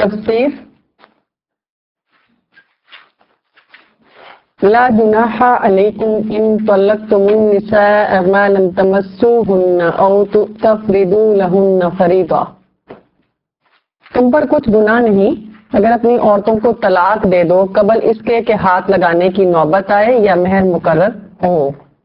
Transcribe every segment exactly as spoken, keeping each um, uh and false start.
تفسیر لا جناح علیکم ان طلقتم النساء ما لم تمسوهن او تفرضوا لهن فریضہ، تم پر کچھ گناہ نہیں اگر اپنی عورتوں کو طلاق دے دو قبل اس کے کہ ہاتھ لگانے کی نوبت آئے یا مہر مقرر ہو۔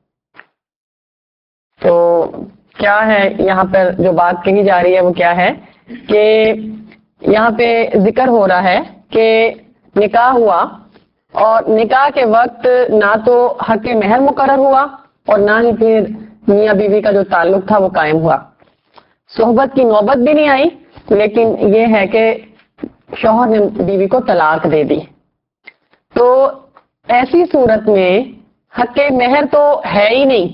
تو کیا ہے یہاں پر جو بات کہی جا رہی ہے وہ کیا ہے کہ یہاں پہ ذکر ہو رہا ہے کہ نکاح ہوا اور نکاح کے وقت نہ تو حق مہر مقرر ہوا اور نہ ہی پھر میاں بیوی کا جو تعلق تھا وہ قائم ہوا، صحبت کی نوبت بھی نہیں آئی، لیکن یہ ہے کہ شوہر نے بیوی کو طلاق دے دی۔ تو ایسی صورت میں حق مہر تو ہے ہی نہیں،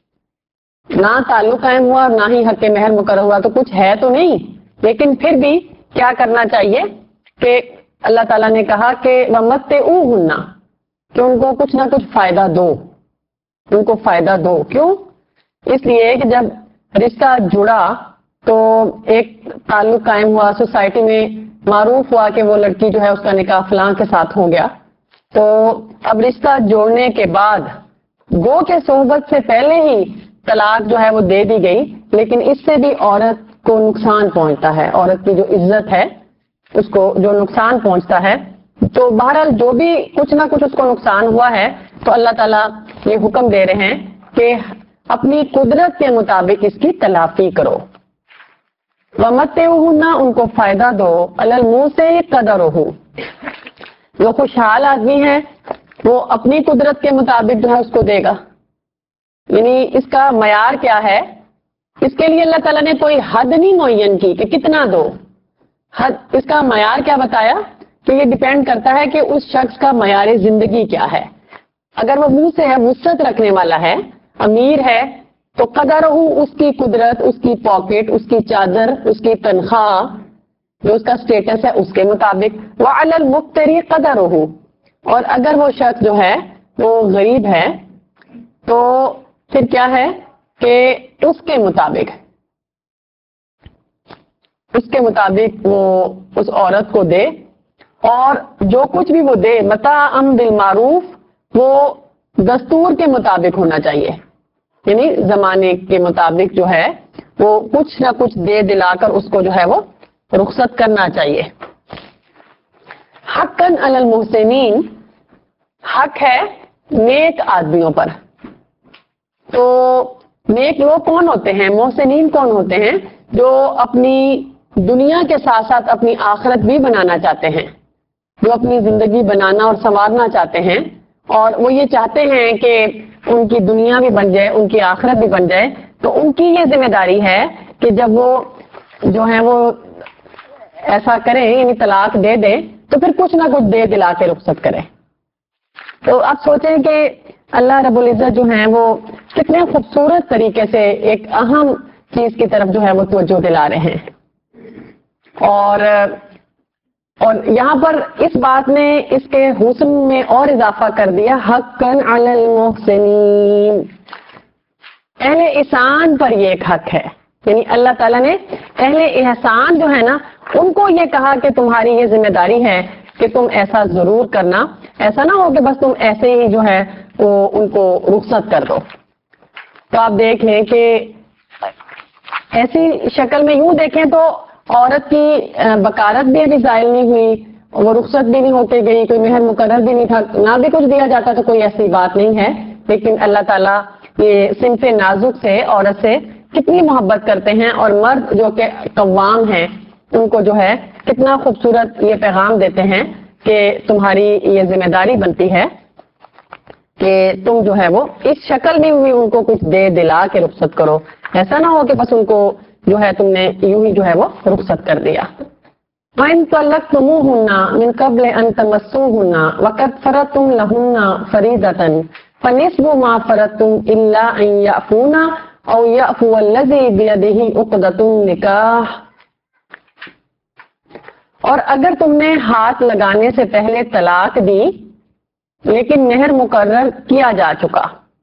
نہ تعلق قائم ہوا اور نہ ہی حق مہر مقرر ہوا، تو کچھ ہے تو نہیں، لیکن پھر بھی کیا کرنا چاہیے کہ اللہ تعالیٰ نے کہا کہ وَمَتِّعُوهُنَّ، کہ ان کو کچھ نہ کچھ فائدہ دو، ان کو فائدہ دو۔ کیوں؟ اس لیے کہ جب رشتہ جڑا تو ایک تعلق قائم ہوا، سوسائٹی میں معروف ہوا کہ وہ لڑکی جو ہے اس کا نکاح فلاں کے ساتھ ہو گیا، تو اب رشتہ جوڑنے کے بعد گو کے صحبت سے پہلے ہی طلاق جو ہے وہ دے دی گئی، لیکن اس سے بھی عورت کو نقصان پہنچتا ہے، عورت کی جو عزت ہے اس کو جو نقصان پہنچتا ہے۔ تو بہرحال جو بھی کچھ نہ کچھ اس کو نقصان ہوا ہے تو اللہ تعالیٰ یہ حکم دے رہے ہیں کہ اپنی قدرت کے مطابق اس کی تلافی کرو۔ وَمَتِّعُوهُنَّ، ان کو فائدہ دو، عَلَى الْمُوسِعِ قَدَرُهُ، جو خوشحال آدمی ہے وہ اپنی قدرت کے مطابق جو ہے اس کو دے گا، یعنی اس کا معیار کیا ہے، اس کے لیے اللہ تعالیٰ نے کوئی حد نہیں معین کی کہ کتنا دو، حد اس کا معیار کیا بتایا کہ یہ ڈیپینڈ کرتا ہے کہ اس شخص کا معیار زندگی کیا ہے۔ اگر وہ منہ سے ہے وسعت رکھنے والا ہے، امیر ہے، تو قدر ہو اس کی قدرت، اس کی پاکٹ، اس کی چادر، اس کی تنخواہ، جو اس کا سٹیٹس ہے اس کے مطابق۔ وَعَلَى الْمُقْتَرِ قَدَرُهُ، اور اگر وہ شخص جو ہے وہ غریب ہے تو پھر کیا ہے کہ اس کے مطابق اس کے مطابق وہ اس عورت کو دے، اور جو کچھ بھی وہ دے متاعًا بالمعروف وہ دستور کے مطابق ہونا چاہیے، یعنی زمانے کے مطابق جو ہے وہ کچھ نہ کچھ دے دلا کر اس کو جو ہے وہ رخصت کرنا چاہیے۔ حقاً علی المحسنین، حق ہے نیک آدمیوں پر۔ تو نیک لوگ کون ہوتے ہیں؟ محسنین کون ہوتے ہیں؟ جو اپنی دنیا کے ساتھ ساتھ اپنی آخرت بھی بنانا چاہتے ہیں، جو اپنی زندگی بنانا اور سنوارنا چاہتے ہیں، اور وہ یہ چاہتے ہیں کہ ان کی دنیا بھی بن جائے، ان کی آخرت بھی بن جائے، تو ان کی یہ ذمہ داری ہے کہ جب وہ جو ہے وہ ایسا کریں، یعنی طلاق دے دیں، تو پھر کچھ نہ کچھ دے دلا کے رخصت کریں۔ تو آپ سوچیں کہ اللہ رب العزت جو ہیں وہ کتنے خوبصورت طریقے سے ایک اہم چیز کی طرف جو ہے وہ توجہ دلا رہے ہیں، اور اور یہاں پر اس بات نے اس کے حسن میں اور اضافہ کر دیا، حقاً علی المحسنین، اہل احسان پر یہ ایک حق ہے، یعنی اللہ تعالیٰ نے اہل احسان جو ہے نا ان کو یہ کہا کہ تمہاری یہ ذمہ داری ہے کہ تم ایسا ضرور کرنا، ایسا نہ ہو کہ بس تم ایسے ہی جو ہے وہ ان کو رخصت کر دو۔ تو آپ دیکھ لیں کہ ایسی شکل میں یوں دیکھیں تو عورت کی بکارت بھی ابھی زائل نہیں ہوئی، وہ رخصت بھی نہیں ہوتے گئی، کوئی مہر مقرر بھی نہیں تھا، نہ بھی کچھ دیا جاتا تو کوئی ایسی بات نہیں ہے، لیکن اللہ تعالیٰ یہ صنف نازک سے عورت سے کتنی محبت کرتے ہیں، اور مرد جو کہ قوام ہیں ان کو جو ہے کتنا خوبصورت یہ پیغام دیتے ہیں کہ تمہاری یہ ذمہ داری بنتی ہے کہ تم جو ہے وہ اس شکل میں بھی ان کو کچھ دے دلا کے رخصت کرو، ایسا نہ ہو کہ بس ان کو جو ہے تم نے یوں ہی جو ہے وہ رخصت کر دیا۔ وَإِن طَلَّقْتُمُوهُنَّ مِن قَبْلِ أَن تَمَسُّوهُنَّ وَقَدْ فَرَضْتُمْ لَهُنَّ فَرِيضَةً فَنِصْفُ مَا فَرَضْتُمْ إِلَّا أَن يَعْفُونَ أَوْ يَعْفُوَ الَّذِي بِيَدِهِ عُقْدَةُ النِّكَاحِ، اور اگر تم نے ہاتھ لگانے سے پہلے طلاق دی لیکن مہر مقرر کیا جا چکا،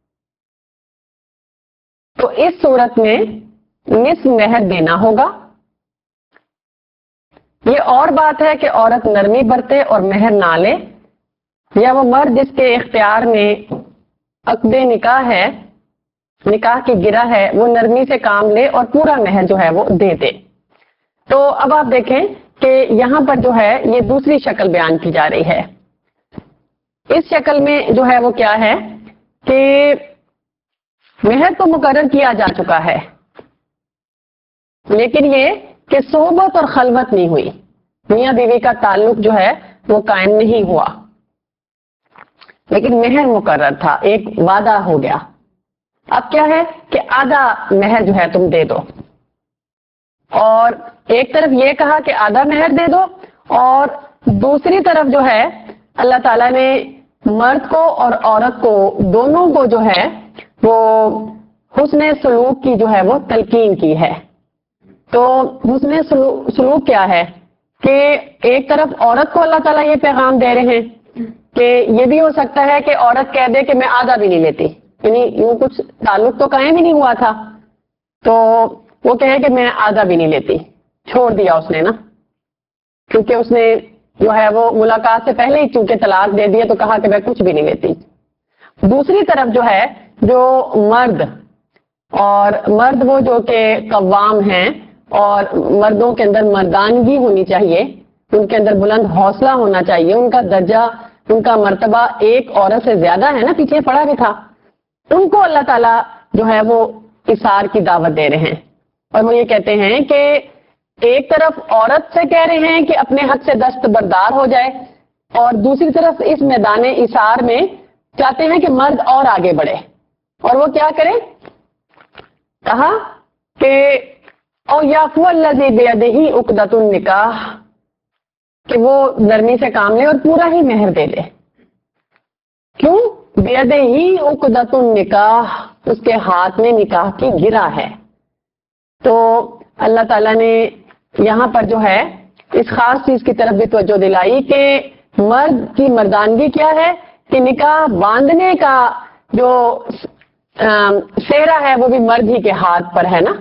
تو اس صورت میں نصف مہر دینا ہوگا، یہ اور بات ہے کہ عورت نرمی برتے اور مہر نہ لے، یا وہ مرد جس کے اختیار میں عقد نکاح ہے، نکاح کی گرہ ہے، وہ نرمی سے کام لے اور پورا مہر جو ہے وہ دے دے۔ تو اب آپ دیکھیں کہ یہاں پر جو ہے یہ دوسری شکل بیان کی جا رہی ہے۔ اس شکل میں جو ہے وہ کیا ہے کہ مہر تو مقرر کیا جا چکا ہے، لیکن یہ کہ صحبت اور خلوت نہیں ہوئی، میاں بیوی کا تعلق جو ہے وہ قائم نہیں ہوا، لیکن مہر مقرر تھا، ایک وعدہ ہو گیا۔ اب کیا ہے کہ آدھا مہر جو ہے تم دے دو، اور ایک طرف یہ کہا کہ آدھا مہر دے دو، اور دوسری طرف جو ہے اللہ تعالیٰ نے مرد کو اور عورت کو دونوں کو جو ہے وہ حسن سلوک کی جو ہے وہ تلقین کی ہے۔ تو حسن سلوک کیا ہے کہ ایک طرف عورت کو اللہ تعالیٰ یہ پیغام دے رہے ہیں کہ یہ بھی ہو سکتا ہے کہ عورت کہہ دے کہ میں آدھا بھی نہیں لیتی، یعنی یوں کچھ تعلق تو قائم ہی نہیں ہوا تھا، تو وہ کہے کہ میں آدھا بھی نہیں لیتی، چھوڑ دیا اس نے نا، کیونکہ اس نے جو ہے وہ ملاقات سے پہلے ہی چونکہ طلاق دے دیا تو کہا کہ میں کچھ بھی نہیں لیتی۔ دوسری طرف جو ہے جو مرد، اور مرد وہ جو کہ قوام ہیں اور مردوں کے اندر مردانگی ہونی چاہیے، ان کے اندر بلند حوصلہ ہونا چاہیے، ان کا درجہ، ان کا مرتبہ ایک عورت سے زیادہ ہے نا، پیچھے پڑا بھی تھا، ان کو اللہ تعالیٰ جو ہے وہ اثار کی دعوت دے رہے ہیں، اور وہ یہ کہتے ہیں کہ ایک طرف عورت سے کہہ رہے ہیں کہ اپنے حق سے دستبردار ہو جائے، اور دوسری طرف اس میدان اثار میں چاہتے ہیں کہ مرد اور آگے بڑھے، اور وہ کیا کرے؟ کہا کہ او یعفو الذی بیدہ عقدۃ النکاح، کہ وہ نرمی سے کام لے اور پورا ہی مہر دے دے۔ کیوں؟ بیدہ عقدۃ النکاح، اس کے ہاتھ میں نکاح کی گرہ ہے۔ تو اللہ تعالیٰ نے یہاں پر جو ہے اس خاص چیز کی طرف بھی توجہ دلائی کہ مرد کی مردانگی کیا ہے کہ نکاح باندھنے کا جو سہرا ہے وہ بھی مرد ہی کے ہاتھ پر ہے نا،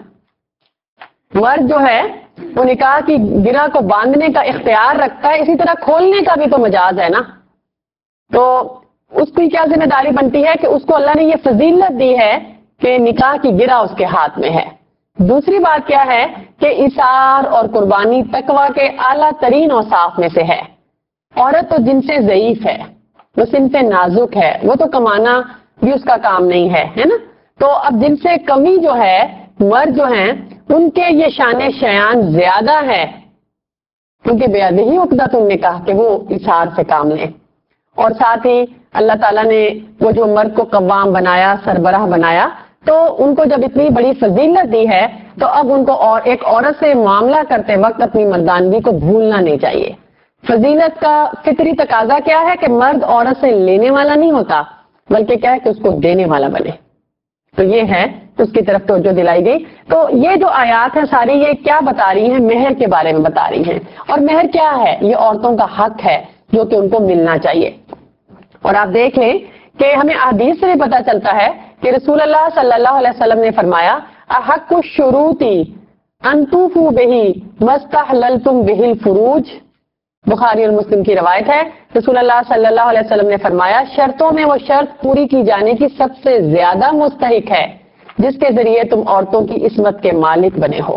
مرد جو ہے وہ نکاح کی گرہ کو باندھنے کا اختیار رکھتا ہے، اسی طرح کھولنے کا بھی تو مجاز ہے نا، تو اس کی کیا ذمہ داری بنتی ہے کہ اس کو اللہ نے یہ فضیلت دی ہے کہ نکاح کی گرہ اس کے ہاتھ میں ہے۔ دوسری بات کیا ہے کہ اثار اور قربانی تقویٰ کے اعلیٰ ترین اوصاف میں سے ہے۔ عورت تو جن سے ضعیف ہے، وہ سن سے نازک ہے، وہ تو کمانا بھی اس کا کام نہیں ہے، ہے نا، تو اب جن سے کمی جو ہے مرد جو ہیں ان کے یہ شان شیان زیادہ ہے، کیونکہ بیدہ عقدۃ النکاح کہ وہ اثار سے کام لیں۔ اور ساتھ ہی اللہ تعالیٰ نے وہ جو مرد کو قوام بنایا، سربراہ بنایا، تو ان کو جب اتنی بڑی فضیلت دی ہے تو اب ان کو اور ایک عورت سے معاملہ کرتے وقت اپنی مردانگی کو بھولنا نہیں چاہیے۔ فضیلت کا فطری تقاضا کیا ہے کہ مرد عورت سے لینے والا نہیں ہوتا، بلکہ کیا ہے کہ اس کو دینے والا بنے، تو یہ ہے اس کی طرف توجہ دلائی گئی۔ تو یہ جو آیات ہیں ساری یہ کیا بتا رہی ہیں؟ مہر کے بارے میں بتا رہی ہیں، اور مہر کیا ہے؟ یہ عورتوں کا حق ہے جو کہ ان کو ملنا چاہیے۔ اور آپ دیکھ لیں کہ ہمیں احادیث سے بھی پتہ چلتا ہے کہ رسول اللہ صلی اللہ علیہ وسلم نے فرمایا احق الشروطی ان توفوا بہ ما استحللتم بہ الفروج، بخاری اور مسلم کی روایت ہے، رسول اللہ صلی اللہ علیہ وسلم نے فرمایا شرطوں میں وہ شرط پوری کی جانے کی سب سے زیادہ مستحق ہے جس کے ذریعے تم عورتوں کی عصمت کے مالک بنے ہو۔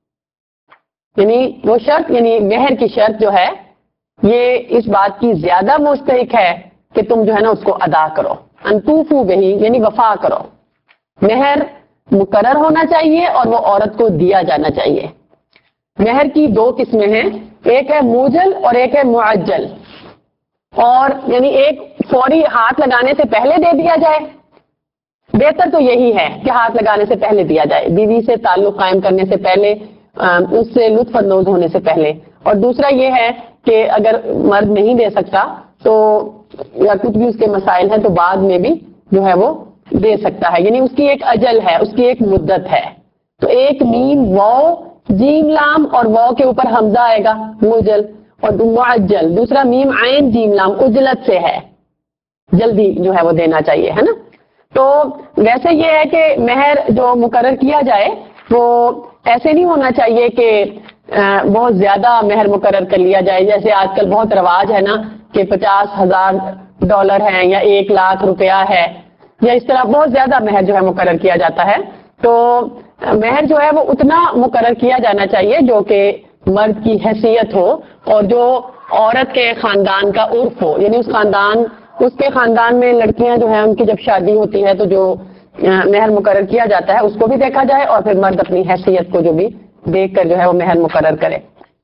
یعنی وہ شرط، یعنی مہر کی شرط جو ہے یہ اس بات کی زیادہ مستحق ہے کہ تم جو ہے نا اس کو ادا کرو، انتوفو بہی یعنی وفا کرو۔ مہر مقرر ہونا چاہیے اور وہ عورت کو دیا جانا چاہیے۔ مہر کی دو قسمیں ہیں، ایک ہے موجل اور ایک ہے معجل، اور یعنی ایک فوری ہاتھ لگانے سے پہلے دے دیا جائے، بہتر تو یہی ہے کہ ہاتھ لگانے سے پہلے دیا جائے، بیوی سے تعلق قائم کرنے سے پہلے، اس سے لطف اندوز ہونے سے پہلے۔ اور دوسرا یہ ہے کہ اگر مرد نہیں دے سکتا تو یا کچھ بھی اس کے مسائل ہیں تو بعد میں بھی جو ہے وہ دے سکتا ہے، یعنی اس کی ایک اجل ہے، اس کی ایک مدت ہے۔ تو ایک میم واو جیم لام اور واو کے اوپر حمزہ آئے گا موجل، اور معجل دوسرا میم عین جیم لام اجلت سے ہے، جلدی جو ہے وہ دینا چاہیے، ہے نا۔ تو ویسے یہ ہے کہ مہر جو مقرر کیا جائے وہ ایسے نہیں ہونا چاہیے کہ بہت زیادہ مہر مقرر کر لیا جائے. جیسے آج کل بہت رواج ہے نا کہ پچاس ہزار ڈالر ہے یا ایک لاکھ روپیہ ہے, یا اس طرح بہت زیادہ مہر جو ہے مقرر کیا جاتا ہے. تو مہر جو ہے وہ اتنا مقرر کیا جانا چاہیے جو کہ مرد کی حیثیت ہو اور جو عورت کے خاندان کا عرف ہو, یعنی اس خاندان اس کے خاندان میں لڑکیاں جو ہیں ان کی جب شادی ہوتی ہے تو جو مہر مقرر کیا جاتا ہے اس کو بھی دیکھا جائے, اور پھر مرد اپنی حیثیت کو جو بھی دیکھ کر جو ہے وہ مہر مقرر کرے.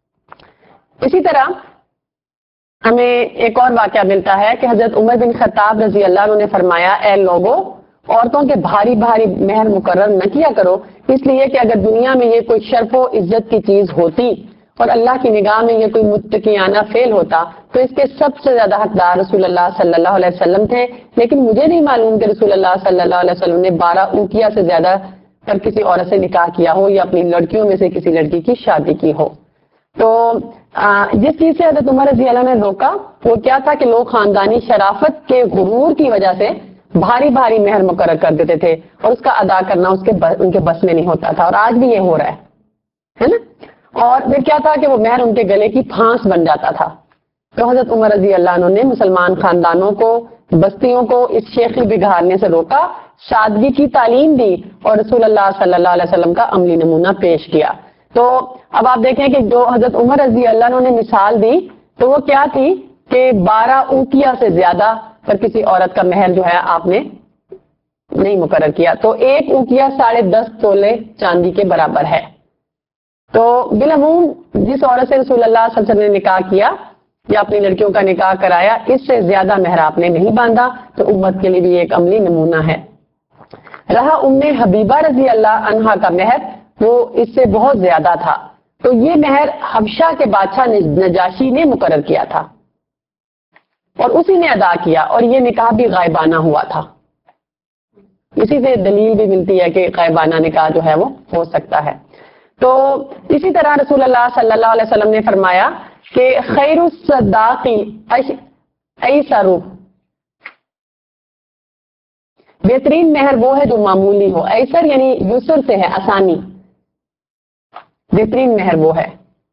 اسی طرح ہمیں ایک اور واقعہ ملتا ہے کہ حضرت عمر بن خطاب رضی اللہ عنہ نے فرمایا, اے لوگو, عورتوں کے بھاری بھاری مہر مقرر نہ کیا کرو, اس لیے کہ اگر دنیا میں یہ کوئی شرف و عزت کی چیز ہوتی اور اللہ کی نگاہ میں یہ کوئی متقیانہ فعل ہوتا تو اس کے سب سے زیادہ حقدار رسول اللہ صلی اللہ علیہ وسلم تھے, لیکن مجھے نہیں معلوم کہ رسول اللہ صلی اللہ علیہ وسلم نے بارہ اوقیہ سے زیادہ پر کسی عورت سے نکاح کیا ہو یا اپنی لڑکیوں میں سے کسی لڑکی کی شادی کی ہو. تو جس چیز سے حضرت عمر رضی اللہ نے روکا وہ کیا تھا کہ لوگ خاندانی شرافت کے غرور کی وجہ سے بھاری بھاری مہر مقرر کر دیتے تھے اور اس کا ادا کرنا اس کے ان کے بس میں نہیں ہوتا تھا, اور آج بھی یہ ہو رہا ہے نا. اور پھر کیا تھا کہ وہ مہر ان کے گلے کی پھانس بن جاتا تھا. تو حضرت عمر رضی اللہ عنہ نے مسلمان خاندانوں کو, بستیوں کو اس شیخی بگھارنے سے روکا, سادگی کی تعلیم دی اور رسول اللہ صلی اللہ علیہ وسلم کا عملی نمونہ پیش کیا. تو اب آپ دیکھیں کہ جو حضرت عمر رضی اللہ عنہ نے مثال دی تو وہ کیا تھی کہ بارہ اوقیہ سے زیادہ پر کسی عورت کا مہر جو ہے آپ نے نہیں مقرر کیا. تو ایک اوقیہ ساڑھے دس تولے چاندی کے برابر ہے. تو بالعموم جس عورت سے رسول اللہ صلی اللہ علیہ وسلم نے نکاح کیا یا اپنی لڑکیوں کا نکاح کرایا, اس سے زیادہ مہر آپ نے نہیں باندھا, تو امت کے لیے بھی ایک عملی نمونہ ہے. رہا ام حبیبہ رضی اللہ عنہا کا مہر, وہ اس سے بہت زیادہ تھا. تو یہ مہر حبشہ کے بادشاہ نجاشی نے مقرر کیا تھا اور اسی نے ادا کیا, اور یہ نکاح بھی غائبانہ ہوا تھا. اسی سے دلیل بھی ملتی ہے کہ غائبانہ نکاح جو ہے وہ ہو سکتا ہے. تو اسی طرح رسول اللہ صلی اللہ علیہ وسلم نے فرمایا کہ خیر الصداق ایسر, بہترین مہر وہ ہے جو معمولی ہو. ایسر یعنی یسر سے ہے, آسانی, بہترین مہر وہ ہے.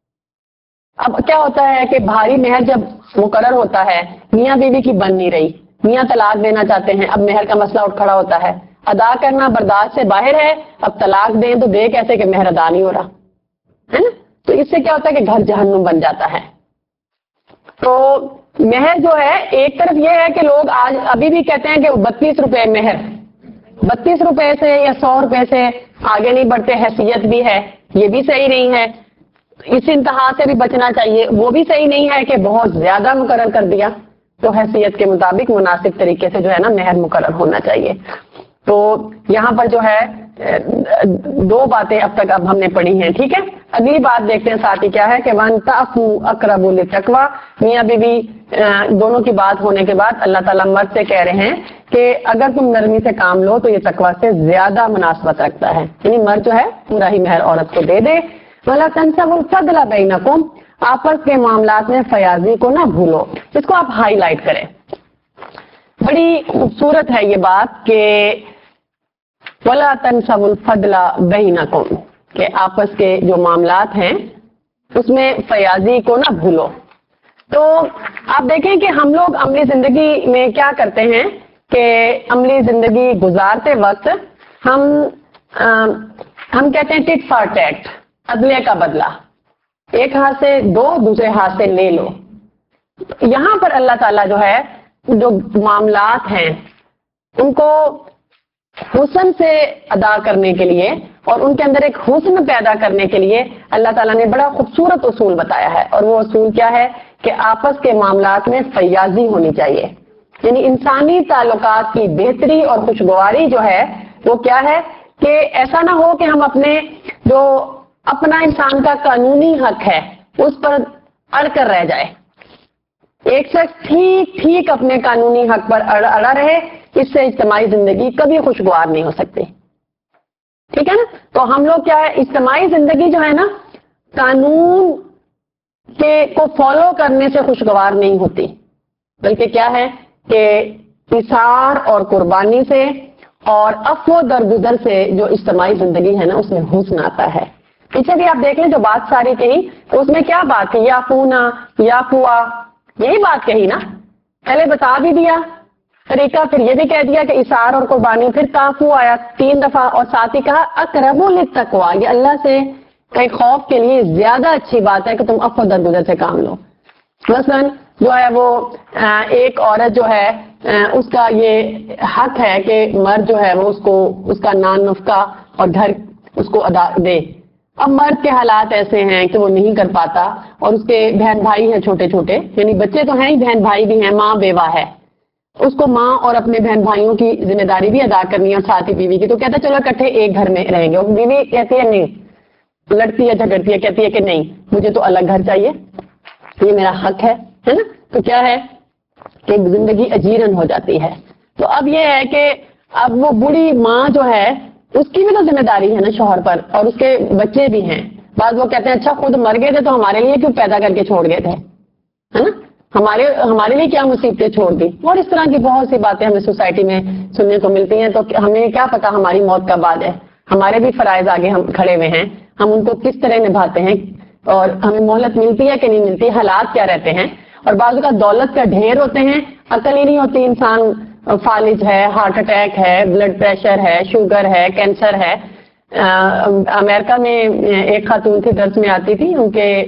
اب کیا ہوتا ہے کہ بھاری مہر جب مقرر ہوتا ہے, میاں بیوی کی بن نہیں رہی, میاں طلاق دینا چاہتے ہیں, اب مہر کا مسئلہ اٹھ کھڑا ہوتا ہے, ادا کرنا برداشت سے باہر ہے, اب طلاق دیں تو دے کیسے کہ مہر ادا نہیں ہو رہا ہے نا. تو اس سے کیا ہوتا ہے کہ گھر جہنم بن جاتا ہے. تو مہر جو ہے ایک طرف یہ ہے کہ لوگ آج ابھی بھی کہتے ہیں کہ بتیس روپے مہر, بتیس روپے سے یا سو روپے سے آگے نہیں بڑھتے, حیثیت بھی ہے, یہ بھی صحیح نہیں ہے. اس انتہا سے بھی بچنا چاہیے, وہ بھی صحیح نہیں ہے کہ بہت زیادہ مقرر کر دیا. تو حیثیت کے مطابق مناسب طریقے سے جو ہے نا مہر مقرر ہونا چاہیے. تو یہاں پر جو ہے دو باتیں اب تک اب ہم نے پڑھی ہیں, ٹھیک ہے. اگلی بات دیکھتے ہیں ساتھی کیا ہے کہ وَانْتَعْفُوا أَقْرَبُ لِلتَّقْوَىٰ. میاں بیوی دونوں کی بات ہونے کے بعد اللہ تعالیٰ مرد سے کہہ رہے ہیں کہ اگر تم نرمی سے کام لو تو یہ تقویٰ سے زیادہ مناسبت رکھتا ہے, یعنی مرد جو ہے پورا ہی مہر عورت کو دے دے. وَلَا تَنْسَوُا الْفَضْلَ بَيْنَكُمْ, آپس کے معاملات میں فیاضی کو نہ بھولو. اس کو آپ ہائی لائٹ کریں, بڑی خوبصورت ہے یہ بات کہ وَلَا تَنْسَوُا الْفَضْلَ بَيْنَكُمْ, کہ آپس کے جو معاملات ہیں اس میں فیاضی کو نہ بھولو. تو آپ دیکھیں کہ ہم لوگ عملی زندگی میں کیا کرتے ہیں کہ عملی زندگی گزارتے وقت ہم آ, ہم کہتے ہیں ٹٹ فار ٹیٹ, عدلے کا بدلہ, ایک ہاتھ سے دو دوسرے ہاتھ سے لے لو. یہاں پر اللہ تعالیٰ جو ہے جو معاملات ہیں ان کو حسن سے ادا کرنے کے لیے اور ان کے اندر ایک حسن پیدا کرنے کے لیے اللہ تعالیٰ نے بڑا خوبصورت اصول بتایا ہے. اور وہ اصول کیا ہے کہ آپس کے معاملات میں فیاضی ہونی چاہیے, یعنی انسانی تعلقات کی بہتری اور خوشگواری جو ہے وہ کیا ہے کہ ایسا نہ ہو کہ ہم اپنے جو اپنا انسان کا قانونی حق ہے اس پر اڑ کر رہ جائے. ایک شخص ٹھیک ٹھیک اپنے قانونی حق پر اڑا رہے, اس سے اجتماعی زندگی کبھی خوشگوار نہیں ہو سکتی, ٹھیک ہے نا. تو ہم لوگ کیا ہے, اجتماعی زندگی جو ہے نا قانون کے کو فالو کرنے سے خوشگوار نہیں ہوتی, بلکہ کیا ہے کہ اثار اور قربانی سے اور عفو درگزر سے جو اجتماعی زندگی ہے نا اس میں حسن آتا ہے. پیچھے بھی آپ دیکھ لیں جو بات ساری کہی تو اس میں کیا بات تھی؟ یا فونا یا فوا، یہی بات کہی نا. پہلے بتا بھی دیا طریقہ، پھر یہ بھی کہہ دیا کہ اثار اور قربانی، پھر کافو آیا تین دفعہ، اور ساتھ ہی کہا اقرب للتقویٰ، یہ اللہ سے کئی خوف کے لیے زیادہ اچھی بات ہے کہ تم عفو درگزر سے کام لو. مثلا جو ہے وہ ایک عورت جو ہے اس کا یہ حق ہے کہ مرد جو ہے وہ اس کو اس کا نان نفقہ اور گھر اس کو ادا دے. اب مرد کے حالات ایسے ہیں کہ وہ نہیں کر پاتا، اور اس کے بہن بھائی ہیں چھوٹے چھوٹے، یعنی بچے تو ہیں ہی، بہن بھائی بھی ہیں، ماں بیوہ ہے، اس کو ماں اور اپنے بہن بھائیوں کی ذمہ داری بھی ادا کرنی ہے اور ساتھ ہی بیوی کی. تو کہتا ہے چلو اکٹھے ایک گھر میں رہیں گے. اور بیوی کہتی ہے نہیں، لڑتی ہے جھگڑتی ہے، کہتی ہے کہ نہیں مجھے تو الگ گھر چاہیے، یہ میرا حق ہے ہے نا. تو کیا ہے کہ زندگی اجیرن ہو جاتی ہے. تو اب یہ ہے کہ اب وہ بوڑھی ماں جو ہے اس کی بھی تو ذمہ داری ہے نا شوہر پر، اور اس کے بچے بھی ہیں. بعض وہ کہتے ہیں اچھا خود مر گئے تھے تو ہمارے لیے کیوں پیدا کر کے چھوڑ گئے تھے، ہے نا، ہمارے ہمارے لیے کیا مصیبتیں چھوڑ دی. اور اس طرح کی بہت سی باتیں ہمیں سوسائٹی میں سننے کو ملتی ہیں. تو ہمیں کیا پتا ہماری موت کب بعد ہے، ہمارے بھی فرائض آگے ہم کھڑے ہوئے ہیں، ہم ان کو کس طرح نبھاتے ہیں، اور ہمیں مہلت ملتی ہے کہ نہیں ملتی، حالات کیا رہتے ہیں. اور بعض کا دولت کا ڈھیر ہوتے ہیں، عقل ہی نہیں ہوتی، انسان فالج ہے، ہارٹ اٹیک ہے، بلڈ پریشر ہے، شوگر ہے، کینسر ہے. امریکہ میں ایک خاتون تھی، درس میں آتی تھی، ان کے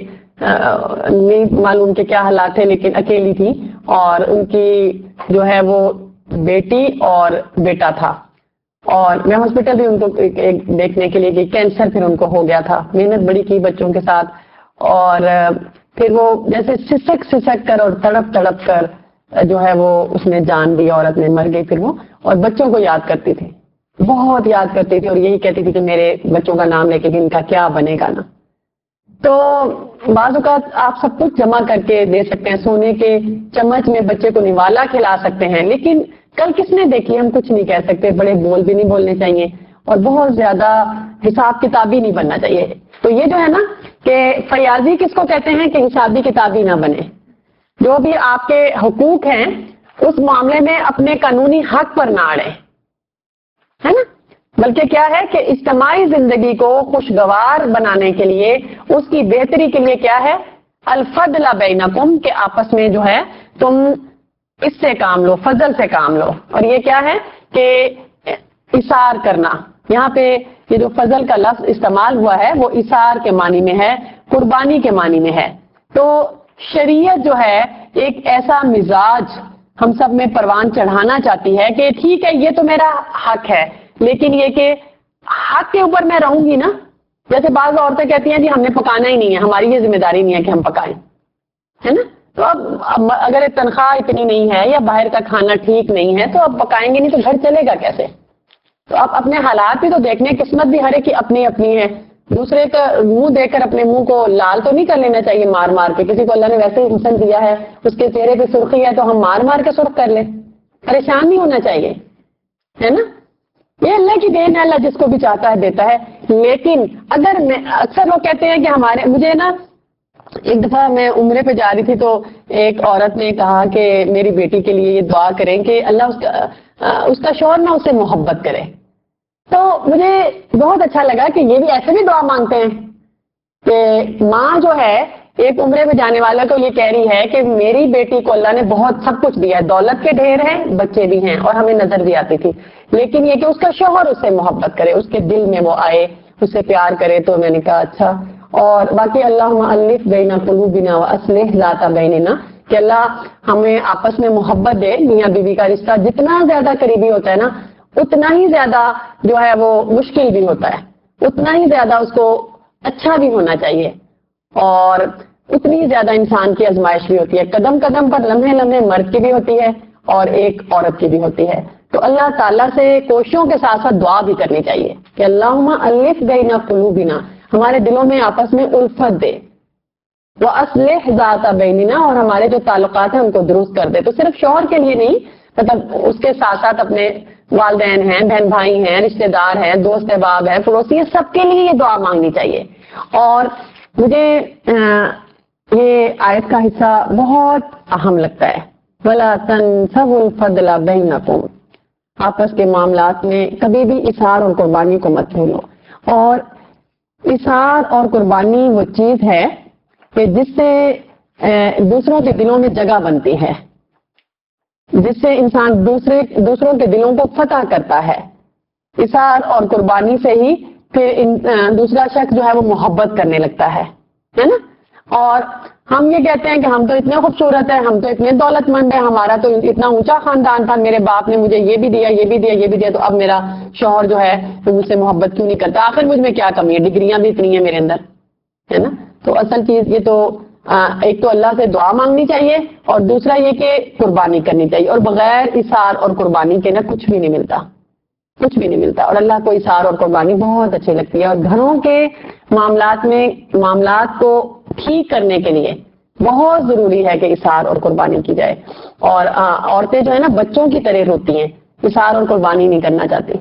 نہیں معلوم کے کیا حالات تھے، لیکن اکیلی تھی، اور ان کی جو ہے وہ بیٹی اور بیٹا تھا، اور میں ہاسپٹل بھی ان کو دیکھنے کے لیے گئی. کینسر پھر ان کو ہو گیا تھا، محنت بڑی کی بچوں کے ساتھ، اور پھر وہ جیسے سسک سسک کر اور تڑپ تڑپ کر جو ہے وہ اس نے جان دی، عورت نے مر گئی پھر وہ، اور بچوں کو یاد کرتی تھی، بہت یاد کرتی تھی، اور یہی کہتی تھی کہ میرے بچوں کا نام لے کے ان کا کیا بنے گا نا. تو بعض اوقات آپ سب کچھ جمع کر کے دے سکتے ہیں، سونے کے چمچ میں بچے کو نوالا کھلا سکتے ہیں، لیکن کل کس نے دیکھی ہم کچھ نہیں کہہ سکتے. بڑے بول بھی نہیں بولنے چاہیے، اور بہت زیادہ حساب کتابی نہیں بننا چاہیے. تو یہ جو ہے نا کہ فیاضی کس کو کہتے ہیں کہ حسابی کتابی نہ بنے. جو بھی آپ کے حقوق ہیں اس معاملے میں اپنے قانونی حق پر نہ اڑے، ہے نا، بلکہ کیا ہے کہ اجتماعی زندگی کو خوشگوار بنانے کے لیے، اس کی بہتری کے لیے کیا ہے، الفضل بینکم، کہ آپس میں جو ہے تم اس سے کام لو، فضل سے کام لو. اور یہ کیا ہے کہ اثار کرنا. یہاں پہ یہ جو فضل کا لفظ استعمال ہوا ہے وہ اثار کے معنی میں ہے، قربانی کے معنی میں ہے. تو شریعت جو ہے ایک ایسا مزاج ہم سب میں پروان چڑھانا چاہتی ہے کہ ٹھیک ہے یہ تو میرا حق ہے، لیکن یہ کہ حق کے اوپر میں رہوں گی نا. جیسے بعض عورتیں کہتی ہیں جی ہم نے پکانا ہی نہیں ہے، ہماری یہ ذمہ داری نہیں ہے کہ ہم پکائیں، ہے نا. تو اب اگر تنخواہ اتنی نہیں ہے یا باہر کا کھانا ٹھیک نہیں ہے تو اب پکائیں گے نہیں تو گھر چلے گا کیسے. تو اب اپنے حالات بھی تو دیکھنے، قسمت بھی ہر ایک کی اپنی اپنی ہے. دوسرے کا منہ دیکھ کر اپنے منہ کو لال تو نہیں کر لینا چاہیے مار مار کے. کسی کو اللہ نے ویسے ہی حسن دیا ہے، اس کے چہرے پہ سرخی ہے تو ہم مار مار کے سرخ کر لیں. پریشان نہیں ہونا چاہیے، ہے نا. یہ اللہ کی دین ہے، اللہ جس کو بھی چاہتا ہے دیتا ہے. لیکن اگر میں اکثر لوگ کہتے ہیں کہ ہمارے، مجھے نا ایک دفعہ میں عمرے پہ جا رہی تھی تو ایک عورت نے کہا کہ میری بیٹی کے لیے یہ دعا کریں کہ اللہ اس کا اس کا شوہر نہ اسے محبت کرے. تو مجھے بہت اچھا لگا کہ یہ بھی ایسے بھی دعا مانگتے ہیں کہ ماں جو ہے ایک عمرے میں جانے والا کو یہ کہہ رہی ہے کہ میری بیٹی کو اللہ نے بہت سب کچھ دیا ہے، دولت کے ڈھیر ہیں، بچے بھی ہیں، اور ہمیں نظر بھی آتی تھی، لیکن یہ کہ اس کا شوہر اس سے محبت کرے، اس کے دل میں وہ آئے، اس سے پیار کرے. تو میں نے کہا اچھا. اور باقی اللہم الف بین قلوبنا واصلح ذات بیننا، کہ اللہ ہمیں آپس میں محبت دے. میاں بیوی کا رشتہ جتنا زیادہ قریبی ہوتا ہے نا اتنا ہی زیادہ جو ہے وہ مشکل بھی ہوتا ہے، اتنا ہی زیادہ اس کو اچھا بھی ہونا چاہیے، اور اتنی زیادہ انسان کی آزمائش بھی ہوتی ہے. قدم قدم پر لمحے لمحے مرد کی بھی ہوتی ہے اور ایک عورت کی بھی ہوتی ہے. تو اللہ تعالیٰ سے کوششوں کے ساتھ ساتھ دعا بھی کرنی چاہیے کہ اللہم الف بین قلوبنا، ہمارے دلوں میں آپس میں الفت دے، واصلح ذات بیننا، اور ہمارے جو تعلقات ہیں ان کو درست کر دے. تو صرف شوہر کے لیے نہیں، مطلب اس کے ساتھ ساتھ اپنے والدین ہیں، بہن بھائی ہیں، رشتہ دار ہیں، دوست احباب ہیں، پڑوسی ہیں، سب کے لیے یہ دعا مانگنی چاہیے. اور مجھے یہ آیت کا حصہ بہت اہم لگتا ہے، وَلَا تَنْسَوُا الْفَضْلَ بَيْنَكُمْ، آپس کے معاملات میں کبھی بھی اثار اور قربانی کو مت بھولو. اور اثار اور قربانی وہ چیز ہے کہ جس سے دوسروں کے دلوں میں جگہ بنتی ہے، جس سے انسان دوسرے دوسروں کے دلوں کو فتح کرتا ہے. اثار اور قربانی سے ہی پھر دوسرا شخص جو ہے وہ محبت کرنے لگتا ہے ہے نا. اور ہم یہ کہتے ہیں کہ ہم تو اتنے خوبصورت ہیں، ہم تو اتنے دولت مند ہیں، ہمارا تو اتنا اونچا خاندان تھا، میرے باپ نے مجھے یہ بھی دیا یہ بھی دیا یہ بھی دیا، تو اب میرا شوہر جو ہے وہ مجھ سے محبت کیوں نہیں کرتا؟ آخر مجھ میں کیا کمی ہے؟ ڈگریاں بھی اتنی ہیں میرے اندر، ہے نا. تو اصل چیز یہ تو ایک تو اللہ سے دعا مانگنی چاہیے، اور دوسرا یہ کہ قربانی کرنی چاہیے. اور بغیر اثار اور قربانی کے نا کچھ بھی نہیں ملتا، کچھ بھی نہیں ملتا. اور اللہ کو اثار اور قربانی بہت اچھی لگتی ہے. اور گھروں کے معاملات میں معاملات کو ٹھیک کرنے کے لیے بہت ضروری ہے کہ اثار اور قربانی کی جائے. اور عورتیں جو ہے نا بچوں کی طرح روتی ہیں، اثار اور قربانی نہیں کرنا چاہتی.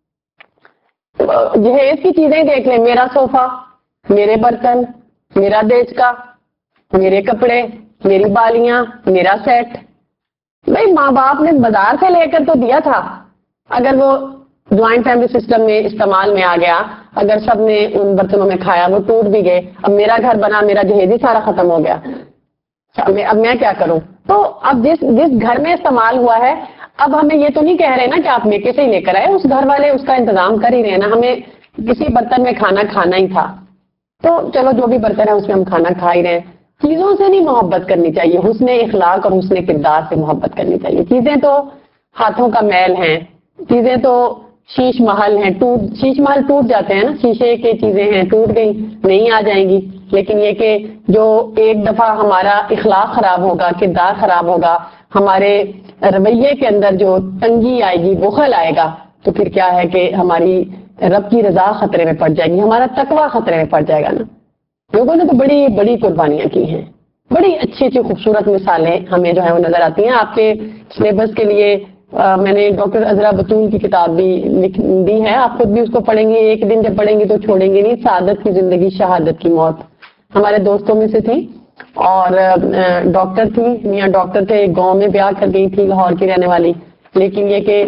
جہیز کی چیزیں دیکھ لیں، میرا صوفہ، میرے برتن، میرا دیج کا، میرے کپڑے، میری بالیاں، میرا سیٹ. بھائی ماں باپ نے بازار سے لے کر تو دیا تھا، اگر وہ جوائنٹ فیملی سسٹم میں استعمال میں آ گیا، اگر سب نے ان برتنوں میں کھایا، وہ ٹوٹ بھی گئے، اب میرا گھر بنا، میرا جہیز ہی سارا ختم ہو گیا، اب میں کیا کروں؟ تو اب جس جس گھر میں استعمال ہوا ہے، اب ہمیں یہ تو نہیں کہہ رہے نا کہ آپ میکے سے ہی لے کر آئے، اس گھر والے اس کا انتظام کر ہی رہے نا. ہمیں کسی برتن میں کھانا کھانا ہی تھا، تو چلو جو بھی برتن ہے اس میں ہم کھانا کھا ہی رہے ہیں. چیزوں سے نہیں محبت کرنی چاہیے، حسن اخلاق اور حسن کردار سے محبت کرنی چاہیے. چیزیں تو ہاتھوں کا میل ہیں، چیزیں تو شیش محل ہیں، ٹوٹ شیش محل ٹوٹ جاتے ہیں نا، شیشے کی چیزیں ہیں، ٹوٹ گئی، نہیں آ جائیں گی. لیکن یہ کہ جو ایک دفعہ ہمارا اخلاق خراب ہوگا، کردار خراب ہوگا، ہمارے رویے کے اندر جو تنگی آئے گی، بخل آئے گا، تو پھر کیا ہے کہ ہماری رب کی رضا خطرے میں پڑ جائے گی، ہمارا تقویٰ خطرے میں پڑ جائے گا نا. لوگوں نے تو بڑی بڑی قربانیاں کی ہیں، بڑی اچھی اچھی خوبصورت مثالیں ہمیں جو ہے وہ نظر آتی ہیں. آپ کے سلیبس کے لیے آ, میں نے ڈاکٹر عذرا بطول کی کتاب بھی لکھ دی ہے، آپ خود بھی اس کو پڑھیں گے، ایک دن جب پڑھیں گے تو چھوڑیں گے نہیں. سعادت کی زندگی شہادت کی موت ہمارے دوستوں میں سے تھی، اور ڈاکٹر تھی، میاں ڈاکٹر تھے، ایک گاؤں میں بیاہ کر گئی تھی، لاہور کی رہنے والی. لیکن یہ کہ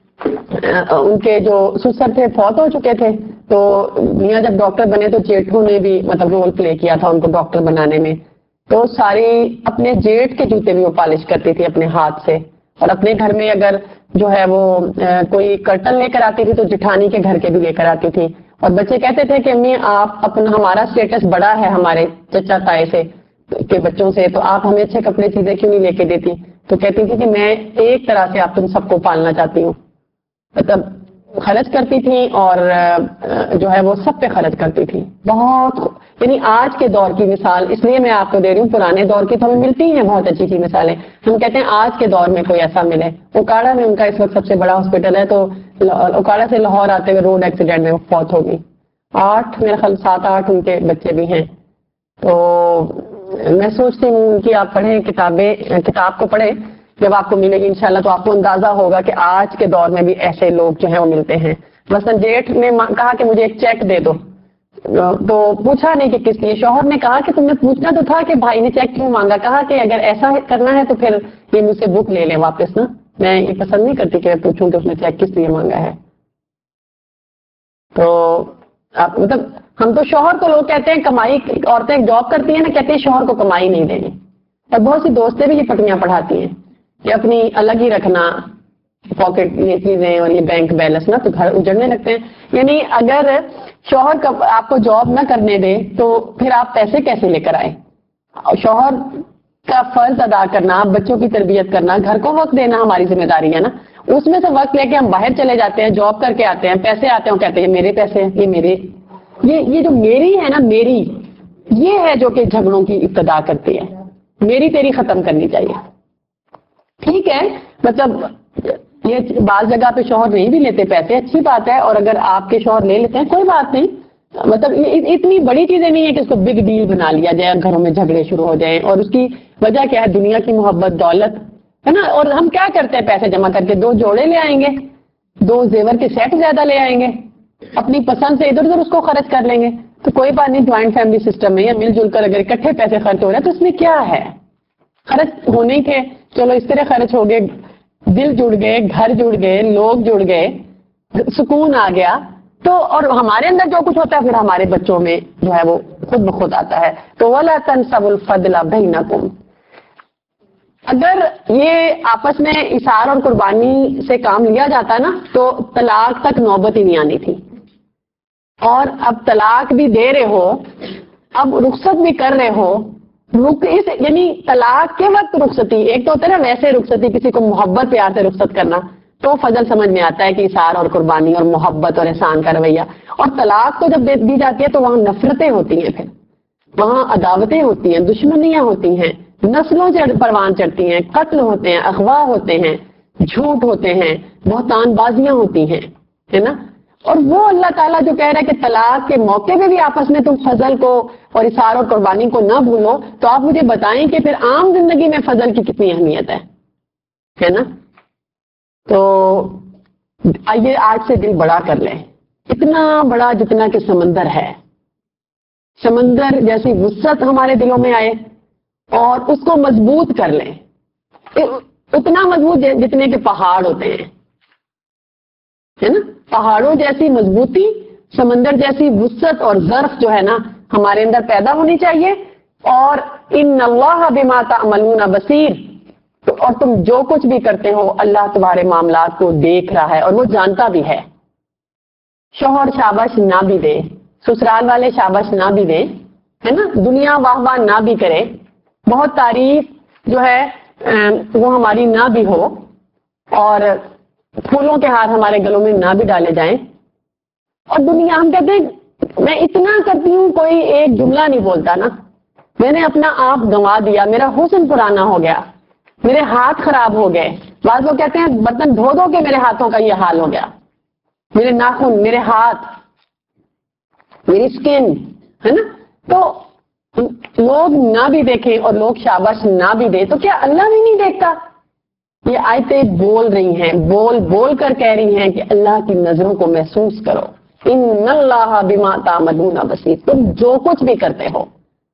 ان کے جو سسر تھے فوت ہو چکے تھے، تو میاں جب ڈاکٹر بنے تو جیٹھوں نے بھی مطلب رول پلے کیا تھا ان کو ڈاکٹر بنانے میں. تو ساری اپنے جیٹ کے جوتے بھی وہ پالش کرتی تھی اپنے ہاتھ سے، اور اپنے گھر میں اگر جو ہے وہ کوئی کرٹن لے کر آتی تھی تو جٹھانی کے گھر کے بھی لے کر آتی تھی. اور بچے کہتے تھے کہ امی آپ اپنا ہمارا اسٹیٹس بڑا ہے ہمارے چچا تائے سے کے بچوں سے، تو آپ ہمیں اچھے کپڑے چیزیں کیوں نہیں لے کے دیتی؟ تو کہتی تھی کہ میں ایک طرح سے آپ تم سب کو پالنا چاہتی ہوں. مطلب خرچ کرتی تھی، اور جو ہے وہ سب پہ خرچ کرتی تھی بہت. یعنی آج کے دور کی مثال اس لیے میں آپ کو دے رہی ہوں، پرانے دور کی تو ہمیں ملتی ہیں بہت اچھی اچھی مثالیں. ہم کہتے ہیں آج کے دور میں کوئی ایسا ملے. اوکاڑا میں ان کا اس وقت سب سے بڑا ہاسپٹل ہے، تو اوکاڑا سے لاہور آتے ہوئے روڈ ایکسیڈنٹ میں فوت ہوگی. آٹھ میرے خیال سات آٹھ ان کے بچے بھی ہیں. تو میں سوچتی ہوں کہ آپ پڑھیں کتابیں، کتاب کو پڑھیں، جب آپ کو ملے گی انشاءاللہ تو آپ کو اندازہ ہوگا کہ آج کے دور میں بھی ایسے لوگ جو ہیں وہ ملتے ہیں. مثلا جیٹھ نے کہا کہ مجھے ایک چیک دے دو، تو پوچھا نہیں کہ کس لیے. شوہر نے کہا کہ تم نے پوچھنا تو تھا کہ بھائی نے چیک کیوں مانگا. کہا کہ اگر ایسا کرنا ہے تو پھر یہ مجھ سے بک لے لیں واپس نا، میں یہ پسند نہیں کرتی کہ میں پوچھوں کہ اس نے چیک کس لیے مانگا ہے. تو آپ مطلب ہم تو شوہر کو لوگ کہتے ہیں کمائی، عورتیں جاب کرتی ہیں نا، کہتے ہیں شوہر کو کمائی نہیں دینی. اور بہت سی دوستیں بھی یہ پٹیاں پڑھاتی ہیں کہ اپنی الگ ہی رکھنا پاکٹ یہ چیزیں اور یہ بینک بیلنس نا، تو گھر اجڑنے لگتے ہیں. یعنی اگر شوہر آپ کو جاب نہ کرنے دے تو پھر آپ پیسے کیسے لے کر آئے؟ شوہر کا فرض ادا کرنا، بچوں کی تربیت کرنا، گھر کو وقت دینا ہماری ذمہ داری ہے نا. اس میں سے وقت لے کے ہم باہر چلے جاتے ہیں، جاب کر کے آتے ہیں، پیسے آتے ہیں، کہتے ہیں میرے پیسے ہیں، یہ میرے، یہ یہ جو میری ہے نا، میری یہ ہے جو کہ جھگڑوں کی ابتدا کرتی ہے. میری تیری ختم کرنی چاہیے. ٹھیک ہے، مطلب یہ بعض جگہ پہ شوہر نہیں بھی لیتے پیسے، اچھی بات ہے. اور اگر آپ کے شوہر لے لیتے ہیں کوئی بات نہیں، مطلب اتنی بڑی چیزیں نہیں ہے کہ اس کو بگ ڈیل بنا لیا جائے، گھروں میں جھگڑے شروع ہو جائیں. اور اس کی وجہ کیا ہے؟ دنیا کی محبت، دولت ہے نا. اور ہم کیا کرتے ہیں؟ پیسے جمع کر کے دو جوڑے لے آئیں گے، دو زیور کے سیٹ زیادہ لے آئیں گے، اپنی پسند سے ادھر ادھر اس کو خرچ کر لیں گے. تو کوئی بات نہیں، جوائنٹ فیملی سسٹم میں یا مل جل کر اگر اکٹھے پیسے خرچ ہو رہے ہیں تو اس میں کیا ہے؟ خرچ ہونے ہی تھے، چلو اس طرح خرچ ہو گئے، دل جڑ گئے، گھر جڑ گئے، لوگ جڑ گئے، سکون آ گیا. تو اور ہمارے اندر جو کچھ ہوتا ہے پھر ہمارے بچوں میں جو ہے وہ خود بخود آتا ہے. تو وَلَا تَنْسَبُوا الْفَضْلَ بَيْنَكُمْ. اگر یہ آپس میں اثار اور قربانی سے کام لیا جاتا نا تو طلاق تک نوبت ہی نہیں آنی تھی. اور اب طلاق بھی دے رہے ہو, اب رخصت بھی کر رہے ہو, رخ اس یعنی طلاق کے وقت رخصتی, ایک تو ہوتا ہے نا ویسے رخصتی کسی کو محبت پیار سے رخصت کرنا, تو فضل سمجھ میں آتا ہے کہ اثار اور قربانی اور محبت اور احسان کا رویہ. اور طلاق کو جب دی جاتی ہے تو وہاں نفرتیں ہوتی ہیں, پھر وہاں عداوتیں ہوتی ہیں, دشمنیاں ہوتی ہیں, نسلوں سے پروان چڑھتی ہیں, قتل ہوتے ہیں, اغوا ہوتے ہیں, جھوٹ ہوتے ہیں, بہتان بازیاں ہوتی ہیں, ہے نا. اور وہ اللہ تعالیٰ جو کہہ رہا ہے کہ طلاق کے موقع پہ بھی آپس میں تم فضل کو اور اثار اور قربانی کو نہ بھولو, تو آپ مجھے بتائیں کہ پھر عام زندگی میں فضل کی کتنی اہمیت ہے, ہے نا. تو آئیے آج سے دل بڑا کر لیں, اتنا بڑا جتنا کہ سمندر ہے, سمندر جیسی وسعت ہمارے دلوں میں آئے اور اس کو مضبوط کر لیں, اتنا مضبوط جتنے کے پہاڑ ہوتے ہیں, ہے نا. پہاڑوں جیسی مضبوطی, سمندر جیسی وسعت اور ظرف جو ہے نا ہمارے اندر پیدا ہونی چاہیے. اور ان اللہ بما تعملون بصیر, اور تم جو کچھ بھی کرتے ہو اللہ تمہارے معاملات کو دیکھ رہا ہے اور وہ جانتا بھی ہے. شوہر شاباش نہ بھی دے, سسرال والے شاباش نہ بھی دے, ہے نا, دنیا واہ واہ نہ بھی کرے, بہت تعریف جو ہے وہ ہماری نہ بھی ہو, اور پھولوں کے ہار ہمارے گلوں میں نہ بھی ڈالے جائیں. اور دنیا, ہم کہتے ہیں میں اتنا کرتی ہوں کوئی ایک جملہ نہیں بولتا نا, میں نے اپنا آپ گنوا دیا, میرا حسن پرانا ہو گیا, میرے ہاتھ خراب ہو گئے. بعض لوگ کہتے ہیں برتن دھو دھو کے میرے ہاتھوں کا یہ حال ہو گیا, میرے ناخن, میرے ہاتھ, میری اسکن, ہے نا. تو لوگ نہ بھی دیکھیں اور لوگ شاباش نہ بھی دے, تو کیا اللہ بھی نہیں دیکھتا؟ یہ آیتیں بول رہی ہیں, بول بول کر کہہ رہی ہیں کہ اللہ کی نظروں کو محسوس کرو. ان اللہ بما تعملون بصیر, تم جو کچھ بھی کرتے ہو.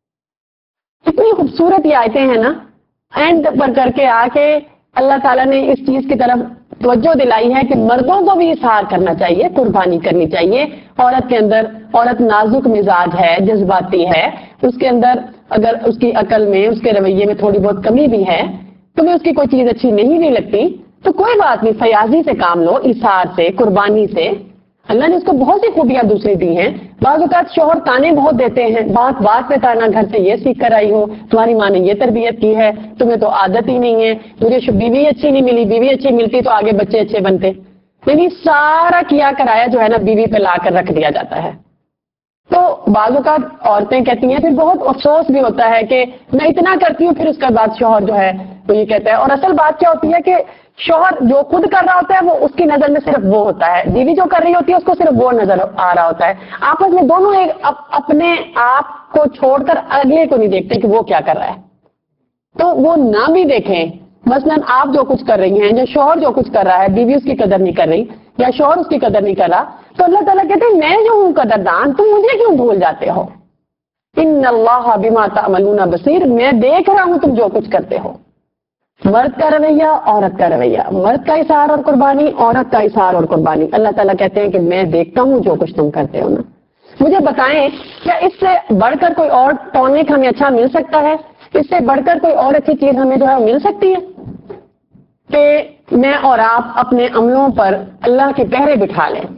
اتنی خوبصورت یہ آیتیں ہیں نا, اینڈ پر کر کے آ کے اللہ تعالیٰ نے اس چیز کی طرف توجہ دلائی ہے کہ مردوں کو بھی اظہار کرنا چاہیے, قربانی کرنی چاہیے. عورت کے اندر, عورت نازک مزاج ہے, جذباتی ہے, اس کے اندر اگر اس کی عقل میں, اس کے رویے میں تھوڑی بہت کمی بھی ہے, تمہیں اس کی کوئی چیز اچھی نہیں بھی لگتی, تو کوئی بات نہیں, فیاضی سے کام لو, اثار سے, قربانی سے. اللہ نے اس کو بہت سی خوبیاں دوسری دی ہیں. بعض اوقات شوہر تانے بہت دیتے ہیں, بات بات پہ تانا, گھر سے یہ سیکھ کر آئی ہو, تمہاری ماں نے یہ تربیت کی ہے, تمہیں تو عادت ہی نہیں ہے, تجھے بیوی اچھی نہیں ملی, بیوی اچھی ملتی تو آگے بچے اچھے بنتے. یعنی سارا کیا کرایا جو ہے نا بیوی پہ لا کر رکھ دیا جاتا ہے. تو بعض اوقات عورتیں کہتی ہیں, پھر بہت افسوس بھی ہوتا ہے کہ میں اتنا کرتی ہوں, پھر اس کے بعد شوہر جو ہے وہ یہ کہتا ہے. اور اصل بات کیا ہوتی ہے کہ شوہر جو خود کر رہا ہوتا ہے وہ اس کی نظر میں صرف وہ ہوتا ہے, بیوی جو کر رہی ہوتی ہے اس کو صرف وہ نظر آ رہا ہوتا ہے. آپس میں دونوں ایک اپنے آپ کو چھوڑ کر اگلے کو نہیں دیکھتے کہ وہ کیا کر رہا ہے. تو وہ نہ بھی دیکھیں, مثلاً آپ جو کچھ کر رہی ہیں, جو شوہر جو کچھ کر رہا ہے, بیوی اس کی قدر نہیں کر رہی یا شوہر اس کی قدر نہیں کر رہا, تو اللہ تعالیٰ کہتے ہیں میں جو ہوں قدردان, تم مجھے کیوں بھول جاتے ہو. ان اللہ بما تعملون بصیر, میں دیکھ رہا ہوں تم جو کچھ کرتے ہو. مرد کا رویہ, عورت کا رویہ, مرد کا اظہار اور قربانی, عورت کا اظہار اور قربانی. اللہ تعالیٰ کہتے ہیں کہ میں دیکھتا ہوں جو کچھ تم کرتے ہو نا. مجھے بتائیں کیا اس سے بڑھ کر کوئی اور ٹونک ہمیں اچھا مل سکتا ہے؟ اس سے بڑھ کر کوئی اور اچھی چیز ہمیں جو ہے مل سکتی ہے کہ میں اور آپ اپنے عملوں پر اللہ کے پہرے بٹھا لیں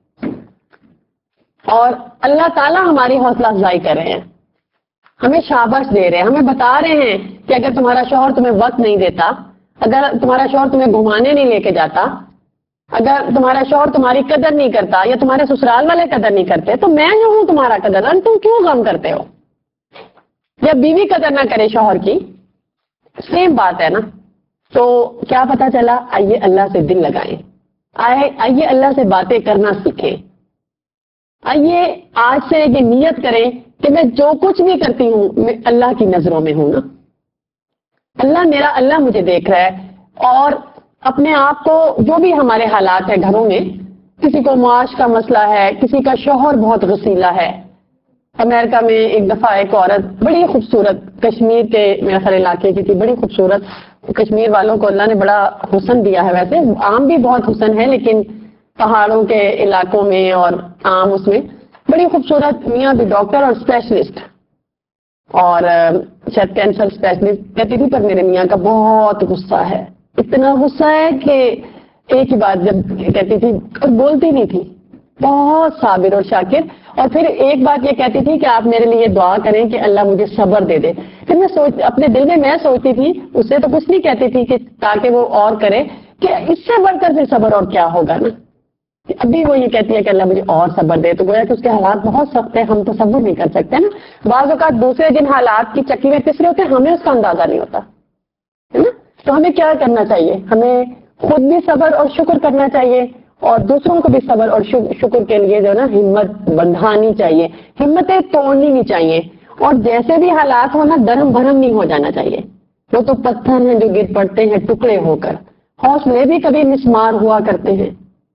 اور اللہ تعالیٰ ہماری حوصلہ افزائی کر رہے ہیں, ہمیں شاباش دے رہے ہیں, ہمیں بتا رہے ہیں کہ اگر تمہارا شوہر تمہیں وقت نہیں دیتا, اگر تمہارا شوہر تمہیں گھمانے نہیں لے کے جاتا, اگر تمہارا شوہر تمہاری قدر نہیں کرتا یا تمہارے سسرال والے قدر نہیں کرتے, تو میں جو ہوں تمہارا قدر, تم کیوں غم کرتے ہو؟ یا بیوی قدر نہ کرے شوہر کی, سیم بات ہے نا. تو کیا پتا چلا, آئیے اللہ سے دل لگائیں, آئے آئیے اللہ سے باتیں کرنا سیکھیں. آئیے آج سے یہ نیت کریں کہ میں جو کچھ بھی کرتی ہوں میں اللہ کی نظروں میں ہوں نا. اللہ میرا, اللہ مجھے دیکھ رہا ہے. اور اپنے آپ کو, جو بھی ہمارے حالات ہیں گھروں میں, کسی کو معاش کا مسئلہ ہے, کسی کا شوہر بہت غسیلا ہے. امریکہ میں ایک دفعہ ایک عورت بڑی خوبصورت, کشمیر کے میرے خیال علاقے کی تھی, بڑی خوبصورت. کشمیر والوں کو اللہ نے بڑا حسن دیا ہے, ویسے عام بھی بہت حسن ہے, لیکن پہاڑوں کے علاقوں میں اور عام اس میں بڑی خوبصورت میاں بھی ڈاکٹر اور اسپیشلسٹ اور شاید کینسر اسپیشلسٹ کہتی تھی، پر میرے میاں کا بہت غصہ ہے، اتنا غصہ ہے کہ ایک ہی بات جب کہتی تھی اور بولتی نہیں تھی، بہت صابر اور شاکر. اور پھر ایک بات یہ کہتی تھی کہ آپ میرے لیے دعا کریں کہ اللہ مجھے صبر دے دے. پھر میں سوچ اپنے دل میں میں سوچتی تھی، اس سے تو کچھ نہیں کہتی تھی کہ تاکہ وہ اور کرے، کہ اس سے بڑھ کر پھر صبر اور کیا ہوگا نا. ابھی وہ یہ کہتی ہے کہ اللہ مجھے اور صبر دے، تو گویا کہ اس کے حالات بہت سخت ہیں، ہم تصور نہیں کر سکتے نا. بعض اوقات دوسرے جن حالات کی چکی میں پس رہے ہوتے ہیں ہمیں اس کا اندازہ نہیں ہوتا ہے نا. تو ہمیں کیا کرنا چاہیے؟ ہمیں خود بھی صبر اور شکر کرنا چاہیے اور دوسروں کو بھی صبر اور شکر کے لیے جو ہے نا ہمت بندھانی چاہیے، ہمتیں توڑنی نہیں چاہیے. اور جیسے بھی حالات ہو نا درم بھرم نہیں ہو جانا چاہیے. وہ تو پتھر ہیں جو گر پڑتے ہیں ٹکڑے ہو کر، حوصلے بھی کبھی مسمار ہوا کرتے ہیں،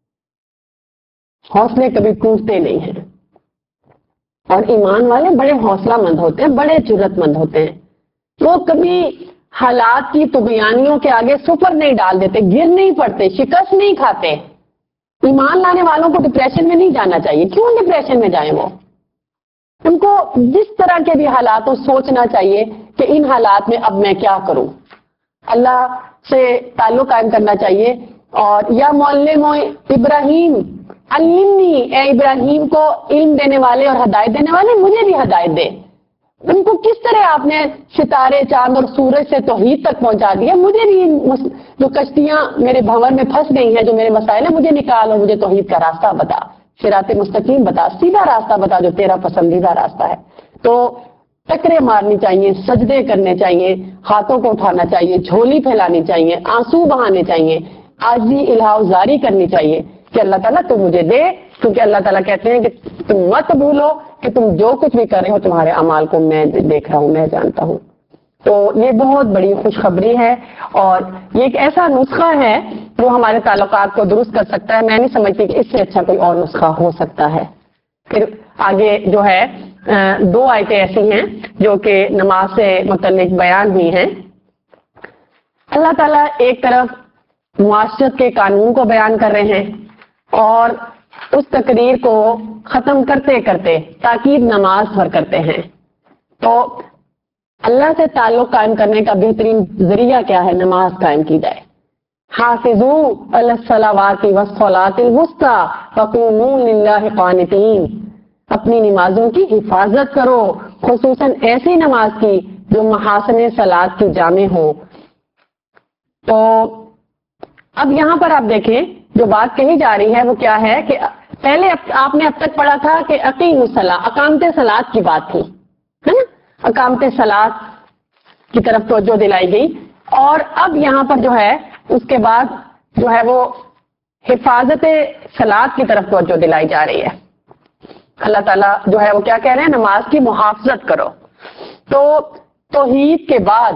حوصلے کبھی ٹوٹتے نہیں ہیں. اور ایمان والے بڑے حوصلہ مند ہوتے ہیں، بڑے جرت مند ہوتے ہیں. وہ کبھی حالات کی طغیانیوں کے آگے سپر نہیں ڈال دیتے، گر نہیں پڑتے، شکست نہیں کھاتے. ایمان لانے والوں کو ڈپریشن میں نہیں جانا چاہیے. کیوں ڈپریشن میں جائیں؟ وہ ان کو جس طرح کے بھی حالات ہو سوچنا چاہیے کہ ان حالات میں اب میں کیا کروں. اللہ سے تعلق قائم کرنا چاہیے. اور یا معلم ابراہیم علمنی، اے ابراہیم کو علم دینے والے اور ہدایت دینے والے مجھے بھی ہدایت دے. ان کو کس طرح آپ نے ستارے چاند اور سورج سے توحید تک پہنچا دیا، مجھے بھی جو کشتیاں میرے بھنور میں پھنس گئی ہیں، جو میرے مسائل ہیں، مجھے نکال اور مجھے توحید کا راستہ بتا، صراط مستقیم بتا، سیدھا راستہ بتا جو تیرا پسندیدہ راستہ ہے. تو ٹکرے مارنی چاہیے، سجدے کرنے چاہیے، ہاتھوں کو اٹھانا چاہیے، جھولی پھیلانی چاہیے، آنسو بہانے چاہیے، عاجزی الہا زاری کرنی چاہیے کہ اللہ تعالیٰ تم مجھے دے. کیونکہ اللہ تعالیٰ کہتے ہیں کہ تم مت بھولو کہ تم جو کچھ بھی کر رہے ہو تمہارے اعمال کو میں دیکھ رہا ہوں، میں جانتا ہوں. تو یہ بہت بڑی خوشخبری ہے اور یہ ایک ایسا نسخہ ہے جو ہمارے تعلقات کو درست کر سکتا ہے. میں نہیں سمجھتی کہ اس سے اچھا کوئی اور نسخہ ہو سکتا ہے. پھر آگے جو ہے دو آیتیں ایسی ہیں جو کہ نماز سے متعلق بیان ہوئی ہیں. اللہ تعالیٰ ایک طرف معاشرت کے قانون کو بیان کر رہے ہیں اور اس تقریر کو ختم کرتے کرتے تاکید نماز پر کرتے ہیں. تو اللہ سے تعلق قائم کرنے کا بہترین ذریعہ کیا ہے؟ نماز قائم کی جائے. حافظوا علی الصلوات والصلاۃ الوسطی وقوموا للہ قانتین. اپنی نمازوں کی حفاظت کرو، خصوصاً ایسی نماز کی جو محاسن صلاۃ کی جامع ہو. تو اب یہاں پر آپ دیکھیں جو بات کہی جا رہی ہے وہ کیا ہے کہ پہلے آپ نے اب تک پڑھا تھا کہ اقیم الصلاۃ، اقامت صلاۃ کی بات تھی ہے نا، اقامت صلاۃ کی طرف توجہ دلائی گئی. اور اب یہاں پر جو ہے اس کے بعد جو ہے وہ حفاظت صلاۃ کی طرف توجہ دلائی جا رہی ہے. اللہ تعالیٰ جو ہے وہ کیا کہہ رہے ہیں؟ نماز کی محافظت کرو. تو توحید کے بعد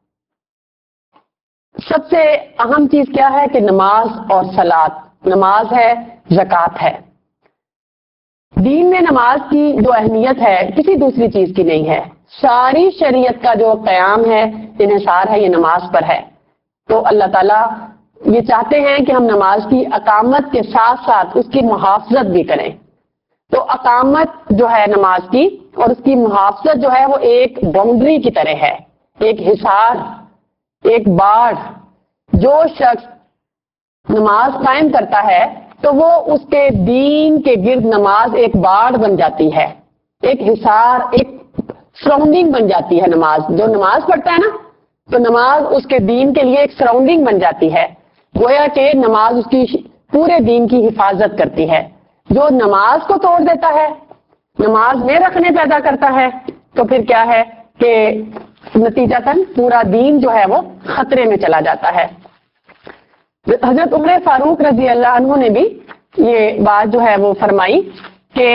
سب سے اہم چیز کیا ہے کہ نماز اور صلاۃ. نماز ہے، زکوٰۃ ہے. دین میں نماز کی جو اہمیت ہے کسی دوسری چیز کی نہیں ہے. ساری شریعت کا جو قیام ہے، انحصار ہے، یہ نماز پر ہے. تو اللہ تعالیٰ یہ چاہتے ہیں کہ ہم نماز کی اقامت کے ساتھ ساتھ اس کی محافظت بھی کریں. تو اقامت جو ہے نماز کی اور اس کی محافظت جو ہے وہ ایک باؤنڈری کی طرح ہے، ایک حصار، ایک باڑ. جو شخص نماز قائم کرتا ہے تو وہ اس کے دین کے گرد نماز ایک باڑ بن جاتی ہے، ایک حصار، ایک سراؤنڈنگ بن جاتی ہے. نماز جو نماز پڑھتا ہے نا تو نماز اس کے دین کے لیے ایک سراؤنڈنگ بن جاتی ہے. گویا کہ نماز اس کی پورے دین کی حفاظت کرتی ہے. جو نماز کو توڑ دیتا ہے، نماز میں رکھنے پیدا کرتا ہے، تو پھر کیا ہے کہ نتیجتاً پورا دین جو ہے وہ خطرے میں چلا جاتا ہے. حضرت عمر فاروق رضی اللہ عنہ نے بھی یہ بات جو ہے وہ فرمائی کہ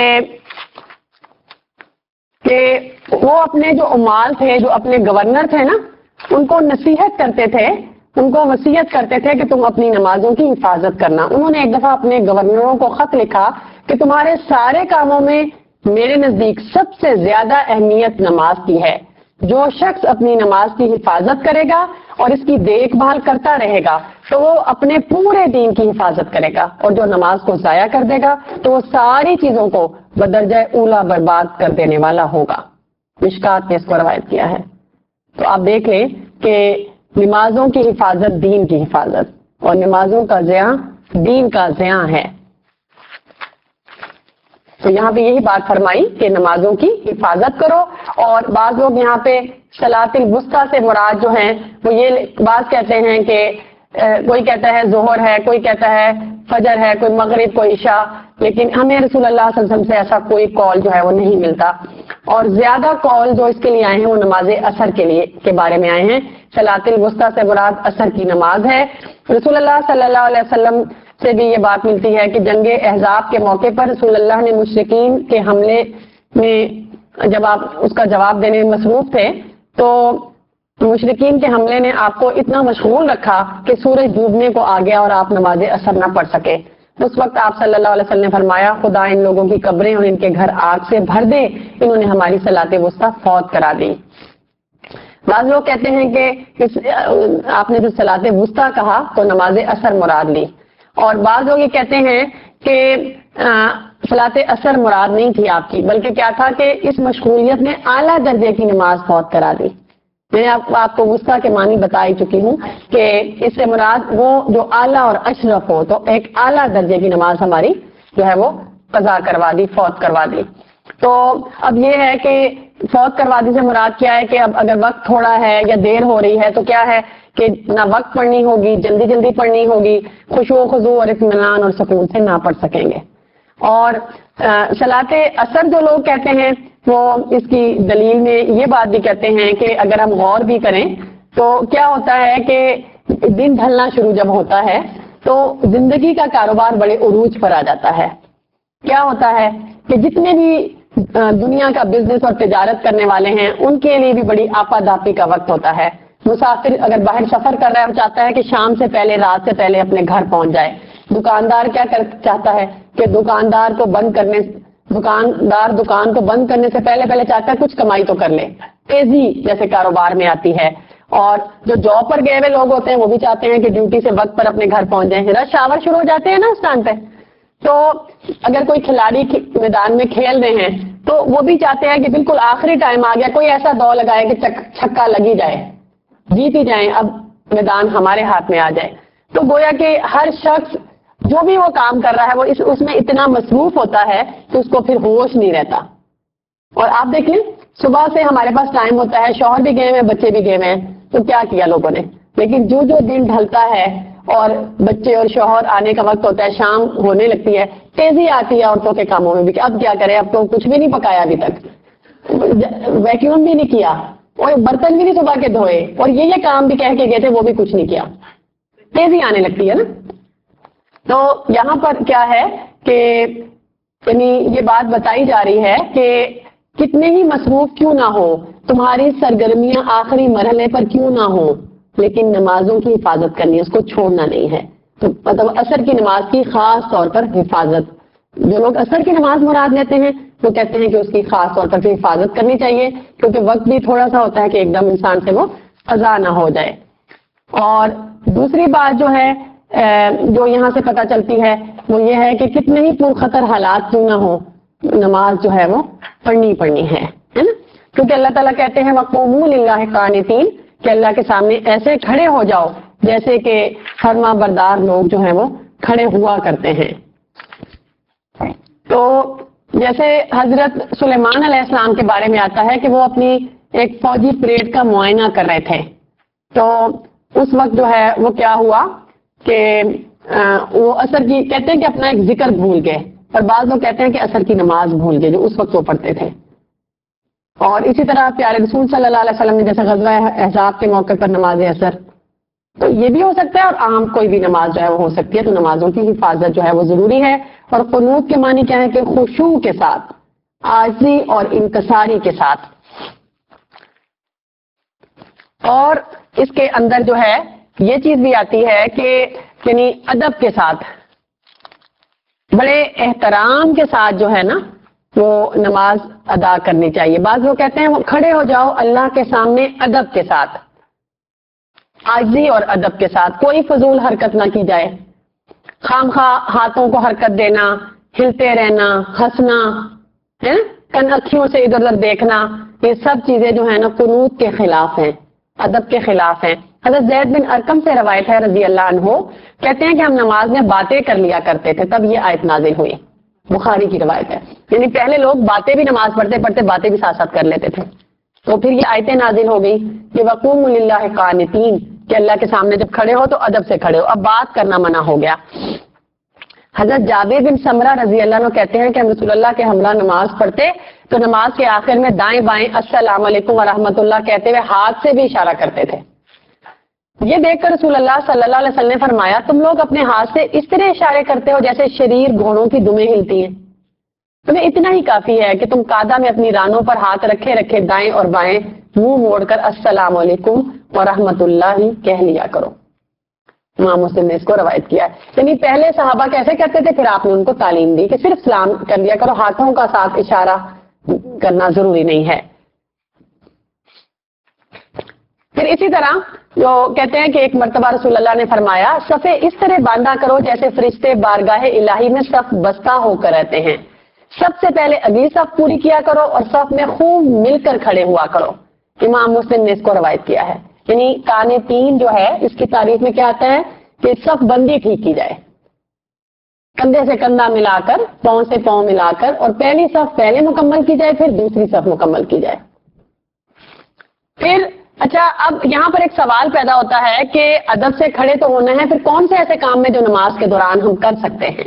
کہ وہ اپنے جو عمال تھے، جو اپنے گورنر تھے نا، ان کو نصیحت کرتے تھے، ان کو وصیت کرتے تھے کہ تم اپنی نمازوں کی حفاظت کرنا. انہوں نے ایک دفعہ اپنے گورنروں کو خط لکھا کہ تمہارے سارے کاموں میں میرے نزدیک سب سے زیادہ اہمیت نماز کی ہے. جو شخص اپنی نماز کی حفاظت کرے گا اور اس کی دیکھ بھال کرتا رہے گا تو وہ اپنے پورے دین کی حفاظت کرے گا، اور جو نماز کو ضائع کر دے گا تو وہ ساری چیزوں کو بدرجہ اولا برباد کر دینے والا ہوگا۔ مشکات نے اس کو روایت کیا ہے۔ تو آپ دیکھ لیں کہ نمازوں کی حفاظت دین کی حفاظت، اور نمازوں کا زیاں دین کا زیاں ہے۔ تو یہاں پہ یہی بات فرمائی کہ نمازوں کی حفاظت کرو، اور بعض لوگ یہاں پہ صلاۃ الوسطیٰ سے مراد جو ہیں وہ یہ بعض کہتے ہیں کہ کوئی کہتا ہے ظہر ہے، کوئی کہتا ہے فجر ہے، کوئی مغرب، کوئی عشاء، لیکن ہمیں رسول اللہ صلی اللہ علیہ وسلم سے ایسا کوئی قول جو ہے وہ نہیں ملتا، اور زیادہ قول جو اس کے لیے آئے ہیں وہ نماز عصر کے لیے کے بارے میں آئے ہیں۔ صلاۃ الوسطیٰ سے مراد عصر کی نماز ہے۔ رسول اللہ صلی اللہ علیہ وسلم سے بھی یہ بات ملتی ہے کہ جنگ احزاب کے موقع پر رسول اللہ نے مشرکین کے حملے میں جب آپ اس کا جواب دینے میں مصروف تھے تو مشرکین کے حملے نے آپ کو اتنا مشغول رکھا کہ سورج ڈوبنے کو آ گیا اور آپ نماز عصر نہ پڑھ سکے۔ اس وقت آپ صلی اللہ علیہ وسلم نے فرمایا خدا ان لوگوں کی قبریں اور ان کے گھر آگ سے بھر دے، انہوں نے ہماری صلاۃ وسطیٰ فوت کرا دی۔ بعض لوگ کہتے ہیں کہ آپ نے جو صلاۃ وسطیٰ کہا تو نماز عصر مراد لی، اور بعض لوگ یہ کہتے ہیں کہ صلاۃ عصر مراد نہیں تھی آپ کی، بلکہ کیا تھا کہ اس مشغولیت نے اعلیٰ درجے کی نماز فوت کرا دی۔ میں آپ, آپ کو وسطیٰ کے معنی بتا ہی چکی ہوں کہ اس سے مراد وہ جو اعلیٰ اور اشرف ہو، تو ایک اعلیٰ درجے کی نماز ہماری جو ہے وہ قضا کروا دی، فوت کروا دی۔ تو اب یہ ہے کہ فوت کروا دی سے مراد کیا ہے کہ اب اگر وقت تھوڑا ہے یا دیر ہو رہی ہے تو کیا ہے کہ نہ وقت پڑھنی ہوگی، جلدی جلدی پڑھنی ہوگی، خشوع و خضوع اور اطمینان اور سکون سے نہ پڑھ سکیں گے۔ اور صلاۃ عصر جو لوگ کہتے ہیں وہ اس کی دلیل میں یہ بات بھی کہتے ہیں کہ اگر ہم غور بھی کریں تو کیا ہوتا ہے کہ دن ڈھلنا شروع جب ہوتا ہے تو زندگی کا کاروبار بڑے عروج پر آ جاتا ہے۔ کیا ہوتا ہے کہ جتنے بھی دنیا کا بزنس اور تجارت کرنے والے ہیں ان کے لیے بھی بڑی آپاداپی کا وقت ہوتا ہے۔ مسافر اگر باہر سفر کر رہا ہے وہ چاہتا ہے کہ شام سے پہلے، رات سے پہلے اپنے گھر پہنچ جائے۔ دکاندار کیا کر چاہتا ہے کہ دکاندار کو بند کرنے دکاندار دکان کو بند کرنے سے پہلے پہلے چاہتا ہے کچھ کمائی تو کر لے، تیزی جیسے کاروبار میں آتی ہے۔ اور جو جاب پر گئے ہوئے لوگ ہوتے ہیں وہ بھی چاہتے ہیں کہ ڈیوٹی سے وقت پر اپنے گھر پہنچ جائیں۔ رش آور شروع ہو جاتے ہیں نا اس ٹائم پہ، تو اگر کوئی کھلاڑی میدان میں کھیل رہے ہیں تو وہ بھی چاہتے ہیں کہ بالکل آخری ٹائم آ گیا، کوئی ایسا دو لگائے کہ چھکا لگی جائے، جیت ہی جائیں، اب میدان ہمارے ہاتھ میں آ جائے۔ تو گویا کہ ہر شخص جو بھی وہ کام کر رہا ہے وہ اس, اس میں اتنا مصروف ہوتا ہے کہ اس کو پھر ہوش نہیں رہتا۔ اور آپ دیکھ لیں صبح سے ہمارے پاس ٹائم ہوتا ہے، شوہر بھی گئے ہوئے، بچے بھی گئے ہوئے ہیں، تو کیا کیا لوگوں نے، لیکن جو جو دن ڈھلتا ہے اور بچے اور شوہر آنے کا وقت ہوتا ہے، شام ہونے لگتی ہے، تیزی آتی ہے عورتوں کے کاموں میں بھی کہ اب کیا کریں، اب تو کچھ بھی نہیں پکایا ابھی تک، ویکیوم بھی نہیں کیا، اور برتن بھی نہیں صبح کے دھوئے، اور یہ یہ کام بھی کہہ کے گئے تھے وہ بھی کچھ نہیں کیا، تیزی آنے لگتی ہے نا۔ تو یہاں پر کیا ہے کہ یعنی یہ بات بتائی جا رہی ہے کہ کتنے ہی مصروف کیوں نہ ہو، تمہاری سرگرمیاں آخری مرحلے پر کیوں نہ ہو، لیکن نمازوں کی حفاظت کرنی ہے، اس کو چھوڑنا نہیں ہے۔ تو مطلب عصر کی نماز کی خاص طور پر حفاظت، جو لوگ عصر کی نماز مراد لیتے ہیں وہ کہتے ہیں کہ اس کی خاص طور پر حفاظت کرنی چاہیے، کیونکہ وقت بھی تھوڑا سا ہوتا ہے کہ ایک دم انسان سے وہ قضا نہ ہو جائے۔ اور دوسری بات جو ہے جو یہاں سے پتہ چلتی ہے وہ یہ ہے کہ کتنے ہی پرخطر حالات کیوں نہ ہو، نماز جو ہے وہ پڑھنی پڑھنی ہے نا، کیونکہ اللہ تعالیٰ کہتے ہیں وَقُومُوا لِلَّهِ قَانِتِينَ کہ اللہ کے سامنے ایسے کھڑے ہو جاؤ جیسے کہ فرما بردار لوگ جو ہیں وہ کھڑے ہوا کرتے ہیں۔ تو جیسے حضرت سلیمان علیہ السلام کے بارے میں آتا ہے کہ وہ اپنی ایک فوجی پریڈ کا معائنہ کر رہے تھے، تو اس وقت جو ہے وہ کیا ہوا کہ وہ عصر کی کہتے ہیں کہ اپنا ایک ذکر بھول گئے، اور بعض لوگ کہتے ہیں کہ عصر کی نماز بھول گئے جو اس وقت وہ پڑھتے تھے۔ اور اسی طرح پیارے رسول صلی اللہ علیہ وسلم نے جیسے غزوہ احزاب کے موقع پر نماز عصر، تو یہ بھی ہو سکتا ہے، اور عام کوئی بھی نماز جو ہے وہ ہو سکتی ہے، تو نمازوں کی حفاظت جو ہے وہ ضروری ہے۔ اور قنوت کے معنی کیا ہے کہ خشوع کے ساتھ، عاجزی اور انکساری کے ساتھ، اور اس کے اندر جو ہے یہ چیز بھی آتی ہے کہ یعنی ادب کے ساتھ، بڑے احترام کے ساتھ جو ہے نا وہ نماز ادا کرنی چاہیے. بعض لوگ کہتے ہیں وہ کھڑے ہو جاؤ اللہ کے سامنے ادب کے ساتھ, عاجزی اور ادب کے ساتھ, کوئی فضول حرکت نہ کی جائے, خام خواہ ہاتھوں کو حرکت دینا, ہلتے رہنا, ہنسنا, ہے کن اکھیوں سے ادھر ادھر دیکھنا, یہ سب چیزیں جو ہے نا قنوت کے خلاف ہیں, ادب کے خلاف ہیں. حضرت زید بن ارقم سے روایت ہے رضی اللہ عنہ, کہتے ہیں کہ ہم نماز میں باتیں کر لیا کرتے تھے, تب یہ آیت نازل ہوئی. بخاری کی روایت ہے. یعنی پہلے لوگ باتیں بھی نماز پڑھتے پڑھتے باتیں بھی ساتھ ساتھ کر لیتے تھے, تو پھر یہ آیتیں نازل ہو گئی کہ وقوموا للہ قانتین, کہ اللہ کے سامنے جب کھڑے ہو تو ادب سے کھڑے ہو, اب بات کرنا منع ہو گیا. حضرت جابر بن سمرہ رضی اللہ عنہ کہتے ہیں کہ ہم رسول اللہ کے ہمراہ نماز پڑھتے تو نماز کے آخر میں دائیں بائیں السلام علیکم ورحمۃ اللہ کہتے ہوئے ہاتھ سے بھی اشارہ کرتے تھے. یہ دیکھ کر رسول اللہ صلی اللہ علیہ وسلم نے فرمایا تم لوگ اپنے ہاتھ سے اس طرح اشارے کرتے ہو جیسے شریر گھوڑوں کی دمیں ہلتی ہیں, تمہیں اتنا ہی کافی ہے کہ تم قادہ میں اپنی رانوں پر ہاتھ رکھے رکھے دائیں اور بائیں منہ موڑ کر السلام علیکم ورحمۃ اللہ کہہ لیا کرو. امام مسلم نے اس کو روایت کیا ہے. یعنی پہلے صحابہ کیسے کرتے تھے, پھر آپ نے ان کو تعلیم دی کہ صرف سلام کر لیا کرو, ہاتھوں کا ساتھ اشارہ کرنا ضروری نہیں ہے. پھر اسی طرح جو کہتے ہیں کہ ایک مرتبہ رسول اللہ نے فرمایا صفے اس طرح باندھا کرو جیسے فرشتے بارگاہ الہی میں صف بستہ ہو کر رہتے ہیں. سب سے پہلے اگلی صف پوری کیا کرو اور صف میں خوب مل کر کھڑے ہوا کرو. امام مسلم نے اس کو روایت کیا ہے. یعنی کانے تین جو ہے اس کی تعریف میں کیا آتا ہے کہ صف بندی ٹھیک کی جائے, کندھے سے کندھا ملا کر, پاؤں سے پاؤں ملا کر, اور پہلی صف پہلے مکمل کی جائے, پھر دوسری صف مکمل کی جائے. پھر اچھا اب یہاں پر ایک سوال پیدا ہوتا ہے کہ ادب سے کھڑے تو ہونا ہے, پھر کون سے ایسے کام میں جو نماز کے دوران ہم کر سکتے ہیں.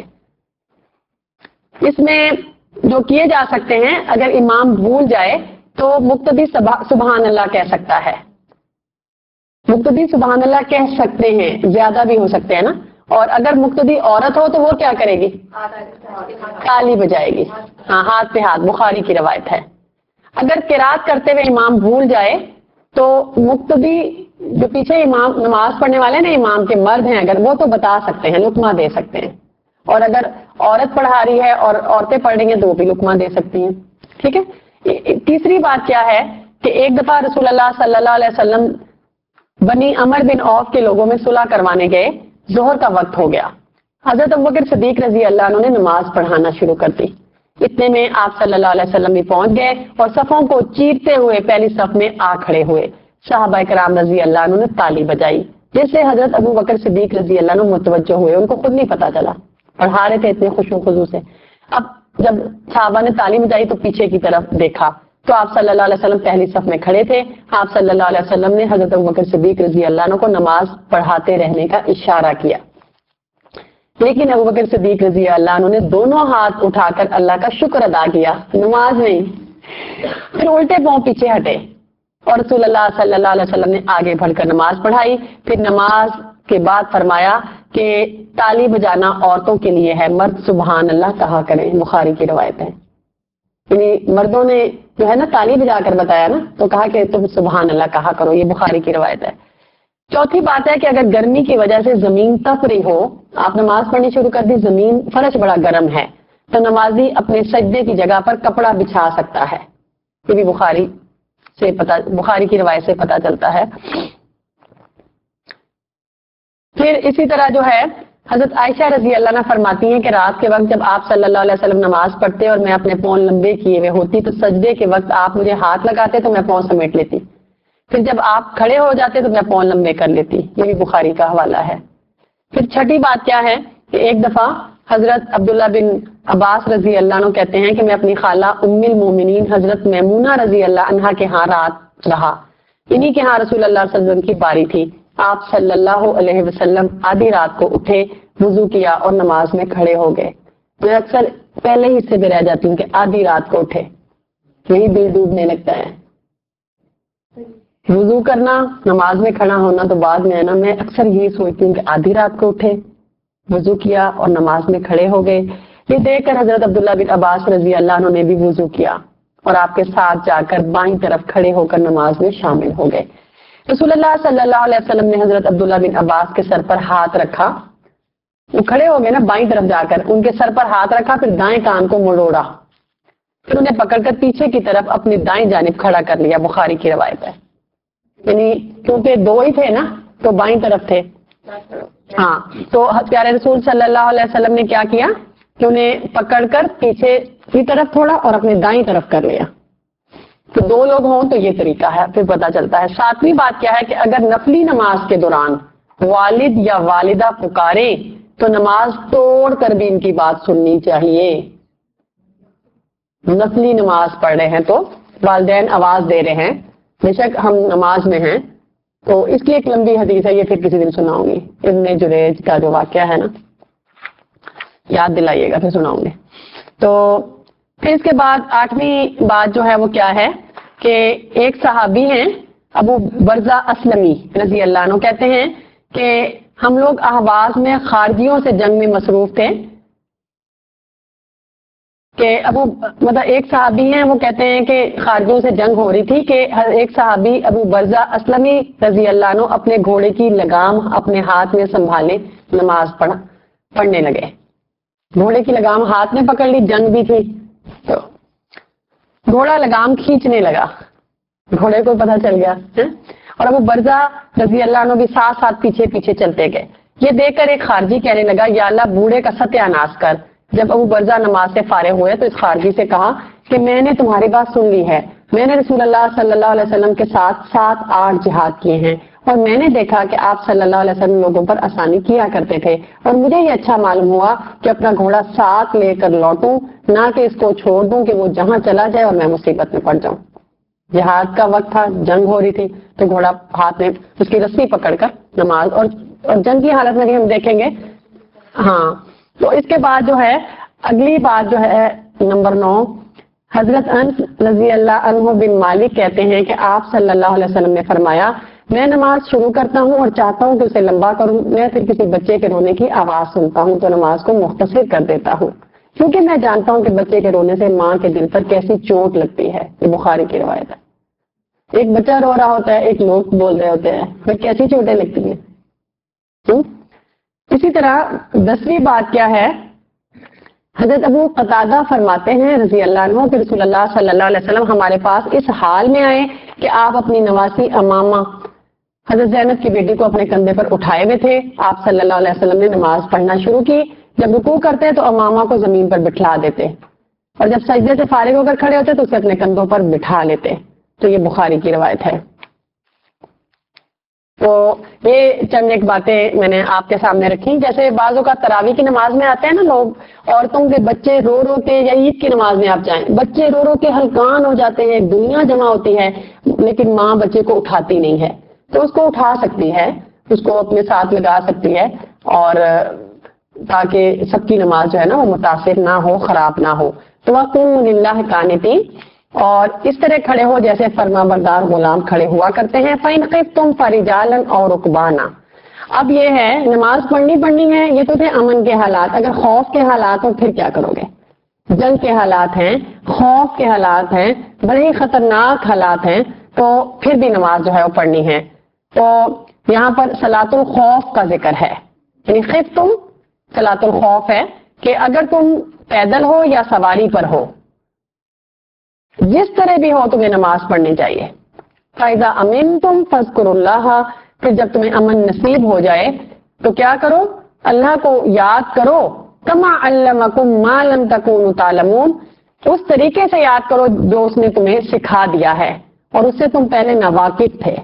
اس میں جو کیے جا سکتے ہیں, اگر امام بھول جائے تو مقتدی سبحان اللہ کہہ سکتا ہے. مقتدی سبحان اللہ کہہ سکتے ہیں, زیادہ بھی ہو سکتے ہیں نا. اور اگر مقتدی عورت ہو تو وہ کیا کرے گی, تالی بجائے گی, ہاں ہاتھ پہ ہاتھ, بخاری کی روایت ہے. اگر قرات کرتے ہوئے امام بھول جائے تو مقتدی جو پیچھے امام نماز پڑھنے والے نا امام کے مرد ہیں اگر, وہ تو بتا سکتے ہیں, لقمہ دے سکتے ہیں. اور اگر عورت پڑھا رہی ہے اور عورتیں پڑھ رہی ہیں تو وہ بھی لقمہ دے سکتی ہیں. ٹھیک ہے. تیسری بات کیا ہے کہ ایک دفعہ رسول اللہ صلی اللہ علیہ وسلم بنی عمر بن عوف کے لوگوں میں صلح کروانے گئے, ظہر کا وقت ہو گیا. حضرت ابوبکر صدیق رضی اللہ عنہ نے نماز پڑھانا شروع کر دی. اتنے میں آپ صلی اللہ علیہ وسلم بھی پہنچ گئے اور صفوں کو چیرتے ہوئے پہلی صف میں آ کھڑے ہوئے. صحابہ کرام رضی اللہ عنہ نے تالی بجائی, جس سے حضرت ابوبکر صدیق رضی اللہ عنہ متوجہ ہوئے. ان کو خود نہیں پتا چلا, پڑھا رہے تھے اتنے خوشو خضو سے. اب جب صحابہ نے تالی بجائی تو پیچھے کی طرف دیکھا تو آپ صلی اللہ علیہ وسلم پہلی صف میں کھڑے تھے. آپ صلی اللہ علیہ وسلم نے حضرت ابوبکر صدیق رضی اللہ عنہ کو نماز پڑھاتے رہنے کا اشارہ کیا, لیکن ابوبکر صدیق رضی اللہ عنہ نے دونوں ہاتھ اٹھا کر اللہ کا شکر ادا کیا, نماز نہیں. پھر الٹے پاؤں پیچھے ہٹے اور رسول اللہ صلی اللہ علیہ وسلم نے آگے بڑھ کر نماز پڑھائی. پھر نماز کے بعد فرمایا کہ تالی بجانا عورتوں کے لیے ہے, مرد سبحان اللہ کہا کریں. بخاری کی روایت ہے. یعنی مردوں نے جو ہے نا تالی بجا کر بتایا نا, تو کہا کہ تم سبحان اللہ کہا کرو. یہ بخاری کی روایت ہے. چوتھی بات ہے کہ اگر گرمی کی وجہ سے زمین تپ رہی ہو, آپ نماز پڑھنی شروع کر دی, زمین فرش بڑا گرم ہے, تو نمازی اپنے سجدے کی جگہ پر کپڑا بچھا سکتا ہے. یہ بھی بخاری سے پتا بخاری کی روایت سے پتا چلتا ہے. پھر اسی طرح جو ہے حضرت عائشہ رضی اللہ عنہ فرماتی ہیں کہ رات کے وقت جب آپ صلی اللہ علیہ وسلم نماز پڑھتے اور میں اپنے پاؤں لمبے کیے ہوئے ہوتی تو سجدے کے وقت آپ مجھے ہاتھ لگاتے تو میں پاؤں سمیٹ لیتی, پھر جب آپ کھڑے ہو جاتے تو میں پاؤں لمبے کر لیتی. یہ بھی بخاری کا حوالہ ہے. پھر چھٹی بات کیا ہے کہ ایک دفعہ حضرت عبداللہ بن عباس رضی اللہ عنہ کہتے ہیں کہ میں اپنی خالہ ام المومنین حضرت میمونہ رضی اللہ عنہا کے ہاں رات رہا. انہی کے ہاں رسول اللہ صلی اللہ علیہ وسلم کی باری تھی. آپ صلی اللہ علیہ وسلم آدھی رات کو اٹھے, وضو کیا اور نماز میں کھڑے ہو گئے. میں اکثر پہلے ہی سے بھی رہ جاتی ہوں کہ آدھی رات کو اٹھے, یہی دل ڈوبنے لگتا ہے. وضو کرنا, نماز میں کھڑا ہونا تو بعد میں ہے نا, میں اکثر یہی سوچتی ہوں کہ آدھی رات کو اٹھے, وضو کیا اور نماز میں کھڑے ہو گئے. یہ دیکھ کر حضرت عبداللہ بن عباس رضی اللہ عنہ نے بھی وضو کیا اور آپ کے ساتھ جا کر بائیں طرف کھڑے ہو کر نماز میں شامل ہو گئے. رسول اللہ صلی اللہ علیہ وسلم نے حضرت عبداللہ بن عباس کے سر پر ہاتھ رکھا, وہ کھڑے ہو گئے نا بائیں طرف جا کر, ان کے سر پر ہاتھ رکھا, پھر دائیں کان کو مڑوڑا, پھر انہیں پکڑ کر پیچھے کی طرف اپنی دائیں جانب کھڑا کر لیا، بخاری کی روایت ہے. یعنی کیونکہ دو ہی تھے نا تو بائیں طرف تھے. ہاں تو پیارے رسول صلی اللہ علیہ وسلم نے کیا کیا کہ انہیں پکڑ کر پیچھے کی طرف تھوڑا اور اپنی دائیں طرف کر لیا. تو دو لوگ ہوں تو یہ طریقہ ہے، پھر پتا چلتا ہے. ساتویں بات کیا ہے کہ اگر نفلی نماز کے دوران والد یا والدہ پکارے تو نماز توڑ کر بھی ان کی بات سننی چاہیے. نفلی نماز پڑھ رہے ہیں تو والدین آواز دے رہے ہیں، بے شک ہم نماز میں ہیں، تو اس کی ایک لمبی حدیث ہے، یہ پھر کسی دن سناؤں گی. ابن جریج کا جو واقعہ ہے نا، یاد دلائیے گا، پھر سناؤں گے. تو پھر اس کے بعد آٹھویں بات جو ہے وہ کیا ہے کہ ایک صحابی ہیں ابو برزہ اسلمی رضی اللہ عنہ، کہتے ہیں کہ ہم لوگ احواز میں خارجیوں سے جنگ میں مصروف تھے. کہ ابو مطلب ایک صحابی ہیں وہ کہتے ہیں کہ خارجیوں سے جنگ ہو رہی تھی کہ ایک صحابی ابو برزہ اسلمی رضی اللہ عنہ اپنے گھوڑے کی لگام اپنے ہاتھ میں سنبھالے نماز پڑھا پڑھنے لگے. گھوڑے کی لگام ہاتھ میں پکڑ لی، جنگ بھی تھی، تو گھوڑا لگام کھینچنے لگا، گھوڑے کو پتہ چل گیا اور ابو برزہ رضی اللہ عنہ بھی ساتھ ساتھ پیچھے پیچھے چلتے گئے. یہ دیکھ کر ایک خارجی کہنے لگا یا اللہ بوڑھے کا ستیہ ناش کر. جب ابو برزہ نماز سے فارغ ہوئے تو اس خارجی سے کہا کہ میں نے تمہاری بات سن لی ہے، میں نے رسول اللہ صلی اللہ علیہ وسلم کے ساتھ سات آٹھ جہاد کیے ہیں اور میں نے دیکھا کہ آپ صلی اللہ علیہ وسلم لوگوں پر آسانی کیا کرتے تھے، اور مجھے یہ اچھا معلوم ہوا کہ اپنا گھوڑا ساتھ لے کر لوٹوں، نہ کہ اس کو چھوڑ دوں کہ وہ جہاں چلا جائے اور میں مصیبت میں پڑ جاؤں. جہاد کا وقت تھا، جنگ ہو رہی تھی، تو گھوڑا ہاتھ میں اس کی رسی پکڑ کر نماز، اور, اور جنگ کی حالت میں بھی ہم دیکھیں گے. ہاں تو اس کے بعد جو ہے اگلی بات جو ہے نمبر نو، حضرت انس رضی اللہ عنہ بن مالک کہتے ہیں کہ آپ صلی اللہ علیہ وسلم نے فرمایا میں نماز شروع کرتا ہوں اور چاہتا ہوں کہ اسے لمبا کروں، میں پھر کسی بچے کے رونے کی آواز سنتا ہوں تو نماز کو مختصر کر دیتا ہوں، کیونکہ میں جانتا ہوں کہ بچے کے رونے سے ماں کے دل پر کیسی چوٹ لگتی ہے. یہ بخاری کی روایت ہے. ایک بچہ رو رہا ہوتا ہے، ایک لوگ بول رہے ہوتے ہیں، پھر کیسی چوٹیں لگتی ہیں. اسی طرح دسویں بات کیا ہے، حضرت ابو قتادہ فرماتے ہیں رضی اللہ عنہ کہ رسول اللہ صلی اللہ علیہ وسلم ہمارے پاس اس حال میں آئے کہ آپ اپنی نواسی امامہ حضرت زینب کی بیٹی کو اپنے کندھے پر اٹھائے ہوئے تھے. آپ صلی اللہ علیہ وسلم نے نماز پڑھنا شروع کی. جب رکوع کرتے تو امامہ کو زمین پر بٹھلا دیتے اور جب سجدے سے فارغ ہو کر کھڑے ہوتے تو اسے اپنے کندھوں پر بٹھا لیتے. تو یہ بخاری کی روایت ہے. تو یہ چند ایک باتیں میں نے آپ کے سامنے رکھی. جیسے بعض اوقات تراویح کی نماز میں آتے ہیں نا لوگ، عورتوں کے بچے رو رو کے، یا عید کی نماز میں آپ جائیں بچے رو رو کے ہلکان ہو جاتے ہیں، دنیا جمع ہوتی ہے، لیکن ماں بچے کو اٹھاتی نہیں ہے. تو اس کو اٹھا سکتی ہے، اس کو اپنے ساتھ لگا سکتی ہے، اور تاکہ سب کی نماز جو ہے نا وہ متاثر نہ ہو، خراب نہ ہو. تو وَقُومُوا لِلَّهِ قَانِتِينَ، اور اس طرح کھڑے ہو جیسے فرما بردار غلام کھڑے ہوا کرتے ہیں. فَإِنْ خِفْتُمْ فَرِجَالًا أَوْ رُكْبَانًا. اب یہ ہے نماز پڑھنی پڑھنی ہے، یہ تو تھے امن کے حالات. اگر خوف کے حالات ہو پھر کیا کرو گے؟ جنگ کے حالات ہیں، خوف کے حالات ہیں، بڑے ہی خطرناک حالات ہیں، تو پھر بھی نماز جو ہے وہ پڑھنی ہے. تو یہاں پر صلاۃ الخوف کا ذکر ہے، یعنی خفتم صلاۃ الخوف ہے کہ اگر تم پیدل ہو یا سواری پر ہو، جس طرح بھی ہو تمہیں نماز پڑھنی چاہیے. فَإِذَا أَمِنْتُمْ فَاذْكُرُوا اللَّهَ، پھر جب تمہیں امن نصیب ہو جائے تو کیا کرو؟ اللہ کو یاد کرو. كَمَا عَلَّمَكُمْ مَا لَمْ تَكُونُوا تَعْلَمُونَ، اس طریقے سے یاد کرو جو اس نے تمہیں سکھا دیا ہے اور اس سے تم پہلے ناواقف تھے.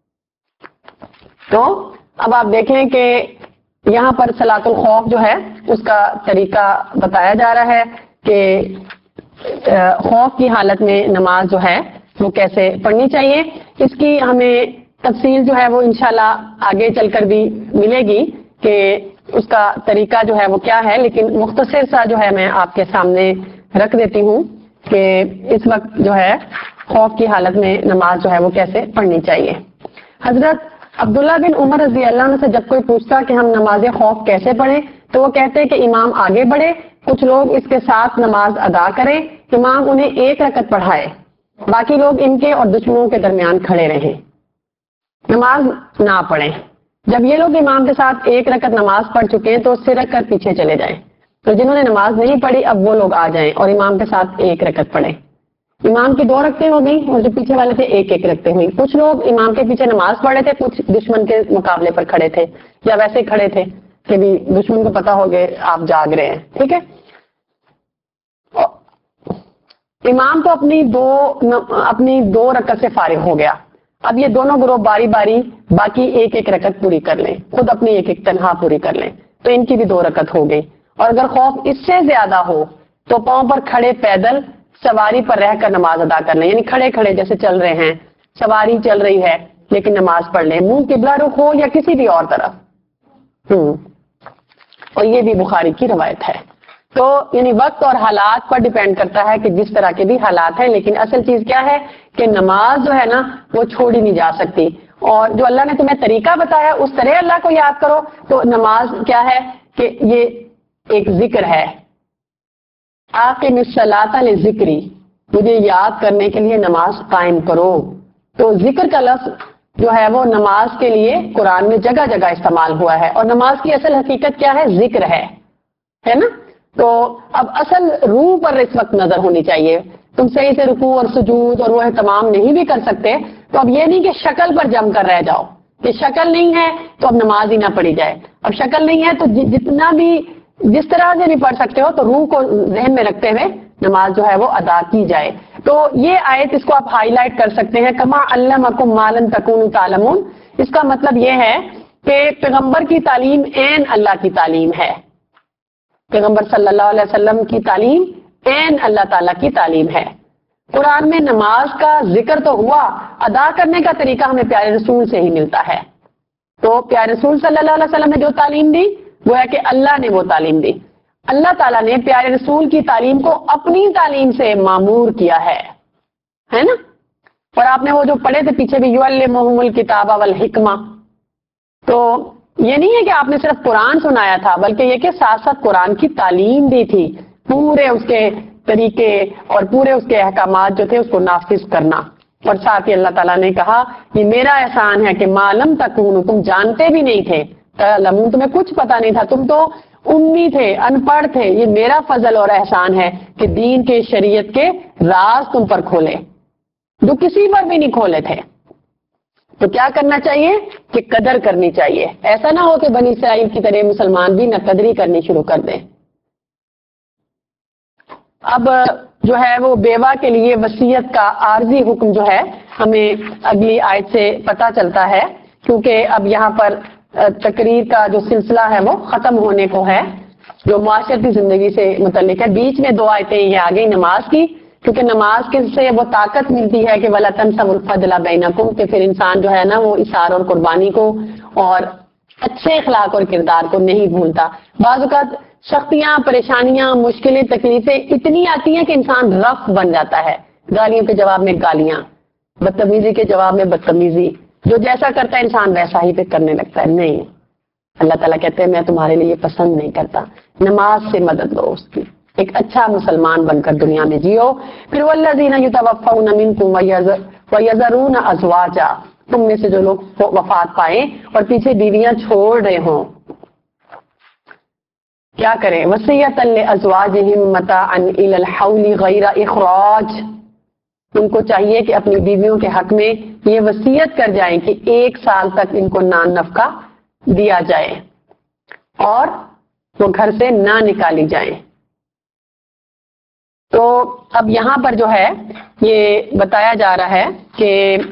تو اب آپ دیکھیں کہ یہاں پر صلاۃ الخوف جو ہے اس کا طریقہ بتایا جا رہا ہے کہ خوف کی حالت میں نماز جو ہے وہ کیسے پڑھنی چاہیے. اس کی ہمیں تفصیل جو ہے وہ انشاءاللہ آگے چل کر بھی ملے گی کہ اس کا طریقہ جو ہے وہ کیا ہے، لیکن مختصر سا جو ہے میں آپ کے سامنے رکھ دیتی ہوں کہ اس وقت جو ہے خوف کی حالت میں نماز جو ہے وہ کیسے پڑھنی چاہیے. حضرت عبداللہ بن عمر رضی اللہ عنہ سے جب کوئی پوچھتا کہ ہم نماز خوف کیسے پڑھیں تو وہ کہتے کہ امام آگے بڑھے، کچھ لوگ اس کے ساتھ نماز ادا کریں، امام انہیں ایک رکعت پڑھائے، باقی لوگ ان کے اور دشمنوں کے درمیان کھڑے رہیں، نماز نہ پڑھیں. جب یہ لوگ امام کے ساتھ ایک رکعت نماز پڑھ چکے ہیں تو اس سے رکھ کر پیچھے چلے جائیں. تو جنہوں نے نماز نہیں پڑھی اب وہ لوگ آ جائیں اور امام کے ساتھ ایک رکعت پڑھیں. امام کی دو رکعتیں ہو گئی اور جو پیچھے والے تھے ایک ایک رکعتیں ہوئی. کچھ لوگ امام کے پیچھے نماز پڑھے تھے, کچھ دشمن کے مقابلے پر کھڑے تھے یا ویسے کھڑے تھے کہ بھی دشمن کو پتا ہو گئے آپ جاگ رہے ہیں. ٹھیک ہے, امام تو اپنی دو اپنی دو رکعت سے فارغ ہو گیا. اب یہ دونوں گروہ باری باری باقی ایک ایک رکعت پوری کر لیں, خود اپنی ایک ایک تنہا پوری کر لیں, تو ان کی بھی دو رکعت ہو گئی. اور اگر خوف اس سے زیادہ ہو تو پاؤں پر کھڑے پیدل سواری پر رہ کر نماز ادا کر لیں, یعنی کھڑے کھڑے جیسے چل رہے ہیں, سواری چل رہی ہے لیکن نماز پڑھ لیں, منہ قبلہ رخ ہو یا کسی بھی اور طرف. ہوں اور یہ بھی بخاری کی روایت ہے. تو یعنی وقت اور حالات پر ڈیپینڈ کرتا ہے کہ جس طرح کے بھی حالات ہیں, لیکن اصل چیز کیا ہے کہ نماز جو ہے نا وہ چھوڑی نہیں جا سکتی. اور جو اللہ نے تمہیں طریقہ بتایا اس طرح اللہ کو یاد کرو. تو نماز کیا ہے کہ یہ ایک ذکر ہے, آقم الصلاۃ لذکری, مجھے یاد کرنے کے لیے نماز قائم کرو. تو ذکر کا لفظ جو ہے وہ نماز کے لیے قرآن میں جگہ جگہ استعمال ہوا ہے, اور نماز کی اصل حقیقت کیا ہے, ذکر ہے, ہے نا. تو اب اصل روح پر اس وقت نظر ہونی چاہیے. تم صحیح سے رکوع اور سجود اور وہ تمام نہیں بھی کر سکتے تو اب یہ نہیں کہ شکل پر جم کر رہ جاؤ کہ شکل نہیں ہے تو اب نماز ہی نہ پڑھی جائے. اب شکل نہیں ہے تو جتنا بھی جس طرح سے بھی پڑھ سکتے ہو تو روح کو ذہن میں رکھتے ہوئے نماز جو ہے وہ ادا کی جائے. تو یہ آیت اس کو آپ ہائی لائٹ کر سکتے ہیں, کما علمکم ما لم تکونوا تعلمون. اس کا مطلب یہ ہے کہ پیغمبر کی تعلیم عین اللہ کی تعلیم ہے, پیغمبر صلی اللہ علیہ وسلم کی تعلیم عین اللہ تعالیٰ کی تعلیم ہے. قرآن میں نماز کا ذکر تو ہوا, ادا کرنے کا طریقہ ہمیں پیارے رسول سے ہی ملتا ہے. تو پیارے رسول صلی اللہ علیہ وسلم نے جو تعلیم دی وہ ہے کہ اللہ نے وہ تعلیم دی. اللہ تعالیٰ نے پیارے رسول کی تعلیم کو اپنی تعلیم سے معمور کیا ہے, ہے نا. اور آپ نے وہ جو پڑھے تھے پیچھے بھی, یعلمہم الکتاب والحکمہ, تو یہ نہیں ہے کہ آپ نے صرف قرآن سنایا تھا بلکہ یہ کہ ساتھ ساتھ قرآن کی تعلیم دی تھی, پورے اس کے طریقے اور پورے اس کے احکامات جو تھے اس کو نافذ کرنا. اور ساتھ ہی اللہ تعالیٰ نے کہا یہ میرا احسان ہے کہ معلوم تکون, تم جانتے بھی نہیں تھے, تعلمون تمہیں کچھ پتا نہیں تھا, تم تو امی تھے, ان پڑھ تھے. یہ میرا فضل اور احسان ہے کہ دین کے شریعت کے راز تم پر کھولے جو کسی پر بھی نہیں کھولے تھے. تو کیا کرنا چاہیے کہ قدر کرنی چاہیے. ایسا نہ ہو کہ بنی اسرائیل کی طرح مسلمان بھی نہ قدری کرنی شروع کر دیں. اب جو ہے وہ بیوہ کے لیے وصیت کا عارضی حکم جو ہے ہمیں اگلی آیت سے پتہ چلتا ہے, کیونکہ اب یہاں پر تقریر کا جو سلسلہ ہے وہ ختم ہونے کو ہے جو معاشرتی زندگی سے متعلق ہے. بیچ میں دو آیتیں یہ آ گئی نماز کی, کیونکہ نماز کے سے وہ طاقت ملتی ہے کہ وَلَا تَنْسَوُا الْفَضْلَ بَيْنَكُمْ, کہ پھر انسان جو ہے نا وہ اثار اور قربانی کو اور اچھے اخلاق اور کردار کو نہیں بھولتا. بعض اوقات سختیاں, پریشانیاں, مشکلیں, تکلیفیں اتنی آتی ہیں کہ انسان رف بن جاتا ہے, گالیوں کے جواب میں گالیاں, بدتمیزی کے جواب میں بدتمیزی, جو جیسا کرتا ہے انسان ویسا ہی پہ کرنے لگتا ہے. نہیں, اللہ تعالیٰ کہتے ہیں میں تمہارے لیے پسند نہیں کرتا. نماز سے مدد لو اس کی, ایک اچھا مسلمان بن کر دنیا میں جیو. پھر والذین یتوفون منکم ویذرون ازواجا, تم میں سے جو لوگ وفات پائیں اور پیچھے بیویاں چھوڑ رہے ہوں, کیا کریں, وصیۃ لازواجہم متاعا الی الحول غیر اخراج, ان کو چاہیے کہ اپنی بیویوں کے حق میں یہ وصیت کر جائیں کہ ایک سال تک ان کو نان نفقہ دیا جائے اور وہ گھر سے نہ نکالی جائیں. تو اب یہاں پر جو ہے یہ بتایا جا رہا ہے کہ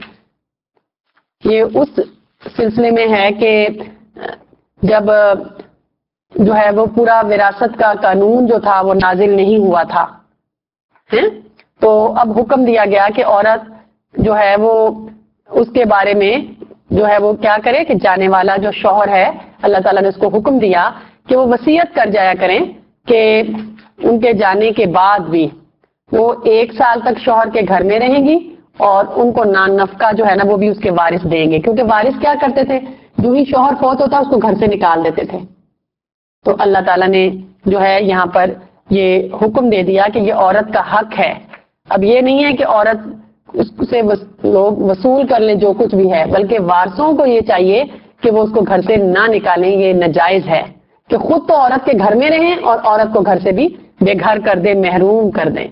یہ اس سلسلے میں ہے کہ جب جو ہے وہ پورا وراثت کا قانون جو تھا وہ نازل نہیں ہوا تھا, تو اب حکم دیا گیا کہ عورت جو ہے وہ اس کے بارے میں جو ہے وہ کیا کرے کہ جانے والا جو شوہر ہے, اللہ تعالیٰ نے اس کو حکم دیا کہ وہ وصیت کر جایا کریں کہ ان کے جانے کے بعد بھی وہ ایک سال تک شوہر کے گھر میں رہیں گی اور ان کو نان نفقہ جو ہے نا وہ بھی اس کے وارث دیں گے, کیونکہ وارث کیا کرتے تھے, جو ہی شوہر فوت ہوتا اس کو گھر سے نکال دیتے تھے. تو اللہ تعالیٰ نے جو ہے یہاں پر یہ حکم دے دیا کہ یہ عورت کا حق ہے. اب یہ نہیں ہے کہ عورت اس سے لوگ وصول کر لیں جو کچھ بھی ہے, بلکہ وارثوں کو یہ چاہیے کہ وہ اس کو گھر سے نہ نکالیں, یہ ناجائز ہے. کہ خود تو عورت کے گھر میں رہیں اور عورت کو گھر سے بھی بے گھر کر دیں، محروم کر دیں.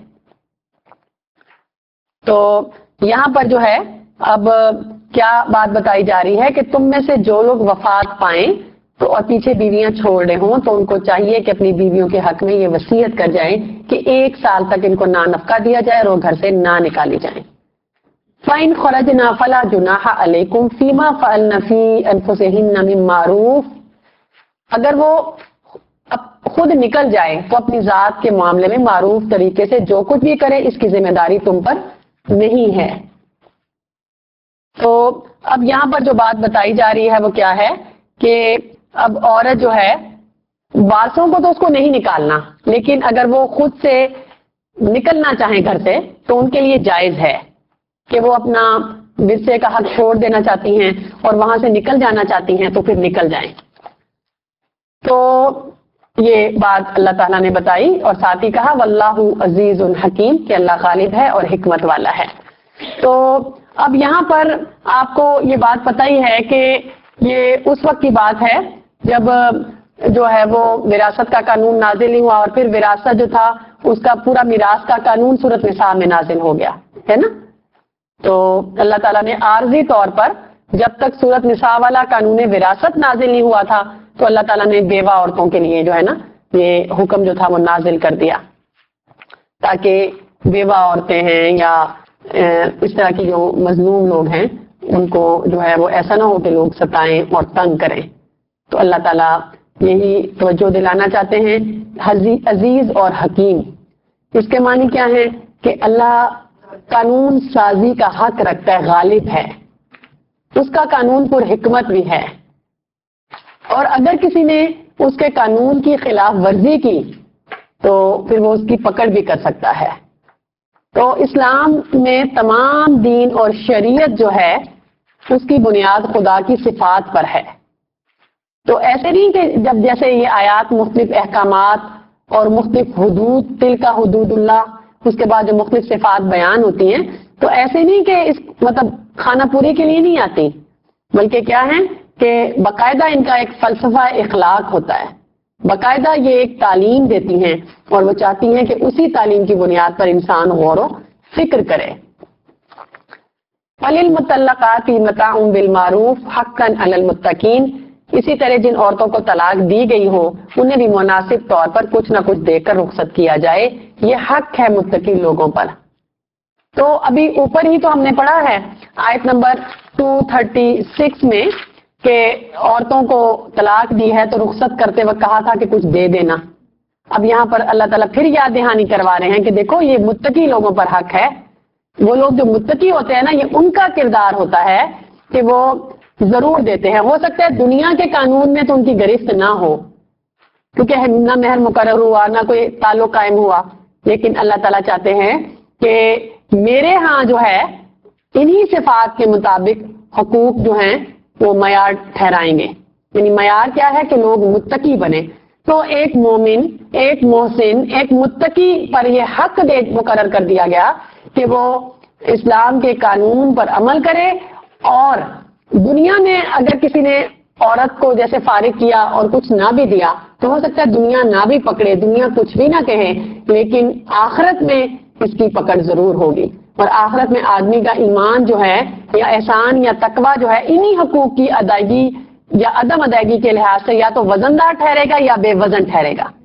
تو یہاں پر جو ہے اب کیا بات بتائی جا رہی ہے کہ تم میں سے جو لوگ وفات پائیں تو اور پیچھے بیویاں چھوڑ رہے ہوں تو ان کو چاہیے کہ اپنی بیویوں کے حق میں یہ وصیت کر جائیں کہ ایک سال تک ان کو نہ نفقہ دیا جائے اور وہ گھر سے نہ نکالی جائیں. فَإِنْ خَرَجْنَا فَلَا جُنَاحَ عَلَيْكُمْ فِي مَا فَعَلْنَ فِي أَنفُسِهِنَّ مِن مَّعْرُوفٍ. اگر وہ خود نکل جائے تو اپنی ذات کے معاملے میں معروف طریقے سے جو کچھ بھی کرے اس کی ذمہ داری تم پر نہیں ہے. تو اب یہاں پر جو بات بتائی جا رہی ہے وہ کیا ہے کہ اب عورت جو ہے وارثوں کو تو اس کو نہیں نکالنا، لیکن اگر وہ خود سے نکلنا چاہیں گھر سے تو ان کے لیے جائز ہے کہ وہ اپنا ورثے کا حق چھوڑ دینا چاہتی ہیں اور وہاں سے نکل جانا چاہتی ہیں تو پھر نکل جائیں. تو یہ بات اللہ تعالیٰ نے بتائی اور ساتھ ہی کہا واللہ عزیز الحکیم کہ اللہ غالب ہے اور حکمت والا ہے. تو اب یہاں پر آپ کو یہ بات پتہ ہی ہے کہ یہ اس وقت کی بات ہے جب جو ہے وہ وراثت کا قانون نازل نہیں ہوا اور پھر وراثت جو تھا اس کا پورا میراث کا قانون سورۃ نساء میں نازل ہو گیا ہے نا. تو اللہ تعالیٰ نے عارضی طور پر جب تک سورۃ نساء والا قانون وراثت نازل نہیں ہوا تھا تو اللہ تعالیٰ نے بیوہ عورتوں کے لیے جو ہے نا یہ حکم جو تھا وہ نازل کر دیا تاکہ بیوہ عورتیں ہیں یا اس طرح کی جو مظلوم لوگ ہیں ان کو جو ہے وہ ایسا نہ ہو کہ لوگ ستائیں اور تنگ کریں. تو اللہ تعالیٰ یہی توجہ دلانا چاہتے ہیں عزیز اور حکیم. اس کے معنی کیا ہے کہ اللہ قانون سازی کا حق رکھتا ہے، غالب ہے، اس کا قانون پر حکمت بھی ہے اور اگر کسی نے اس کے قانون کی خلاف ورزی کی تو پھر وہ اس کی پکڑ بھی کر سکتا ہے. تو اسلام میں تمام دین اور شریعت جو ہے اس کی بنیاد خدا کی صفات پر ہے. تو ایسے نہیں کہ جب جیسے یہ آیات مختلف احکامات اور مختلف حدود تلک حدود اللہ اس کے بعد جو مختلف صفات بیان ہوتی ہیں تو ایسے نہیں کہ اس مطلب کھانا پوری کے لیے نہیں آتی، بلکہ کیا ہے کہ باقاعدہ ان کا ایک فلسفہ اخلاق ہوتا ہے، باقاعدہ یہ ایک تعلیم دیتی ہیں اور وہ چاہتی ہیں کہ اسی تعلیم کی بنیاد پر انسان غور و فکر کرے. وَلِلْمُطَلَّقَاتِ مَتَاعٌ بِالْمَعْرُوفِ حَقًّا عَلَى الْمُتَّقِينَ. اسی طرح جن عورتوں کو طلاق دی گئی ہو انہیں بھی مناسب طور پر کچھ نہ کچھ دے کر رخصت کیا جائے، یہ حق ہے متقی لوگوں پر. تو ابھی اوپر ہی تو ہم نے پڑھا ہے آیت نمبر دو سو چھتیس میں کہ عورتوں کو طلاق دی ہے تو رخصت کرتے وقت کہا تھا کہ کچھ دے دینا. اب یہاں پر اللہ تعالیٰ پھر یاد دہانی کروا رہے ہیں کہ دیکھو یہ متقی لوگوں پر حق ہے. وہ لوگ جو متقی ہوتے ہیں نا یہ ان کا کردار ہوتا ہے کہ وہ ضرور دیتے ہیں. ہو سکتا ہے دنیا کے قانون میں تو ان کی گرفت نہ ہو کیونکہ نہ مہر مقرر ہوا نہ کوئی تعلق قائم ہوا، لیکن اللہ تعالیٰ چاہتے ہیں کہ میرے ہاں جو ہے انہی صفات کے مطابق حقوق جو ہیں وہ معیار ٹھہرائیں گے. یعنی معیار کیا ہے کہ لوگ متقی بنے. تو ایک مومن، ایک محسن، ایک متقی پر یہ حق دے مقرر کر دیا گیا کہ وہ اسلام کے قانون پر عمل کرے اور دنیا میں اگر کسی نے عورت کو جیسے فارغ کیا اور کچھ نہ بھی دیا تو ہو سکتا ہے دنیا نہ بھی پکڑے، دنیا کچھ بھی نہ کہے، لیکن آخرت میں اس کی پکڑ ضرور ہوگی. اور آخرت میں آدمی کا ایمان جو ہے یا احسان یا تقوی جو ہے انہی حقوق کی ادائیگی یا عدم ادائیگی کے لحاظ سے یا تو وزندار ٹھہرے گا یا بے وزن ٹھہرے گا.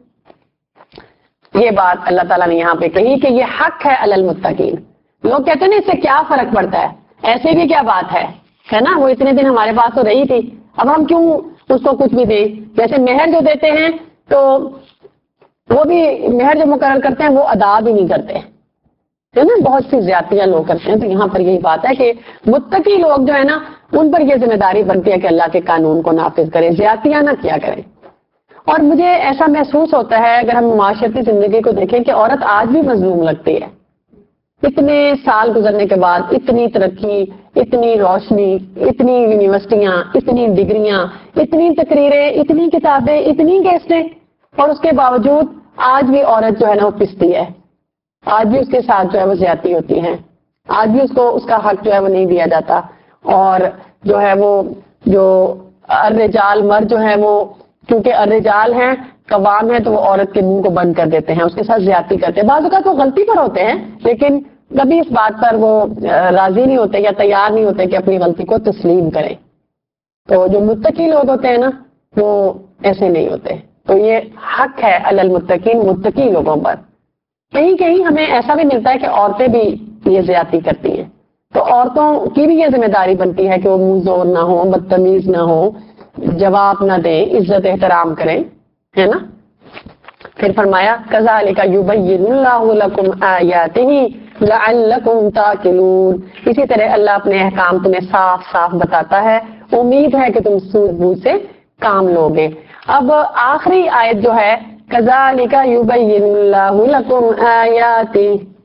یہ بات اللہ تعالیٰ نے یہاں پہ کہی کہ یہ حق ہے علی المتقین. لوگ کہتے ہیں نا اس سے کیا فرق پڑتا ہے، ایسے بھی کیا بات ہے ہے نا، وہ اتنے دن ہمارے پاس تو رہی تھی، اب ہم کیوں اس کو کچھ بھی دیں. جیسے مہر جو دیتے ہیں تو وہ بھی مہر جو مقرر کرتے ہیں وہ ادا بھی نہیں کرتے ہے نا، بہت سی زیادتیاں لوگ کرتے ہیں. تو یہاں پر یہی بات ہے کہ متقی لوگ جو ہے نا ان پر یہ ذمہ داری بنتی ہے کہ اللہ کے قانون کو نافذ کریں، زیادتیاں نہ کیا کریں. اور مجھے ایسا محسوس ہوتا ہے اگر ہم معاشرتی زندگی کو دیکھیں کہ عورت آج بھی مظلوم لگتی ہے. اتنے سال گزرنے کے بعد اتنی ترقی، اتنی روشنی، اتنی یونیورسٹیاں، اتنی ڈگریاں، اتنی تقریریں، اتنی کتابیں، اتنی کیسٹیں، اور اس کے باوجود آج بھی عورت جو ہے نا وہ پستی ہے. آج بھی اس کے ساتھ جو ہے وہ زیادتی ہوتی ہے، آج بھی اس کو اس کا حق جو ہے وہ نہیں دیا جاتا. اور جو ہے وہ جو الرجال مرد جو ہے وہ کیونکہ الرجال ہیں، قوام ہے، تو وہ عورت کے منہ کو بند کر دیتے ہیں، اس کے ساتھ زیادتی کرتے ہیں. بعض اوقات وہ غلطی پر ہوتے ہیں لیکن کبھی اس بات پر وہ راضی نہیں ہوتے یا تیار نہیں ہوتے کہ اپنی غلطی کو تسلیم کریں. تو جو متقی لوگ ہوتے ہیں نا وہ ایسے نہیں ہوتے. تو یہ حق ہے علی المتقین، متقی لوگوں پر. کہیں کہیں ہمیں ایسا بھی ملتا ہے کہ عورتیں بھی یہ زیادتی کرتی ہیں، تو عورتوں کی بھی یہ ذمہ داری بنتی ہے کہ وہ منہ زور نہ ہو، بدتمیز نہ ہو، جواب نہ دیں، عزت احترام کریں، ہے نا. پھر فرمایا کذالک یبین اللہ لکم آیاتہ لعلکم تعقلون، اسی طرح اللہ اپنے احکام تمہیں صاف صاف بتاتا ہے، امید ہے کہ تم سوجھ بوجھ سے کام لوگے. اب آخری آیت جو ہے کذالک یبین اللہ لکم آیاتہ،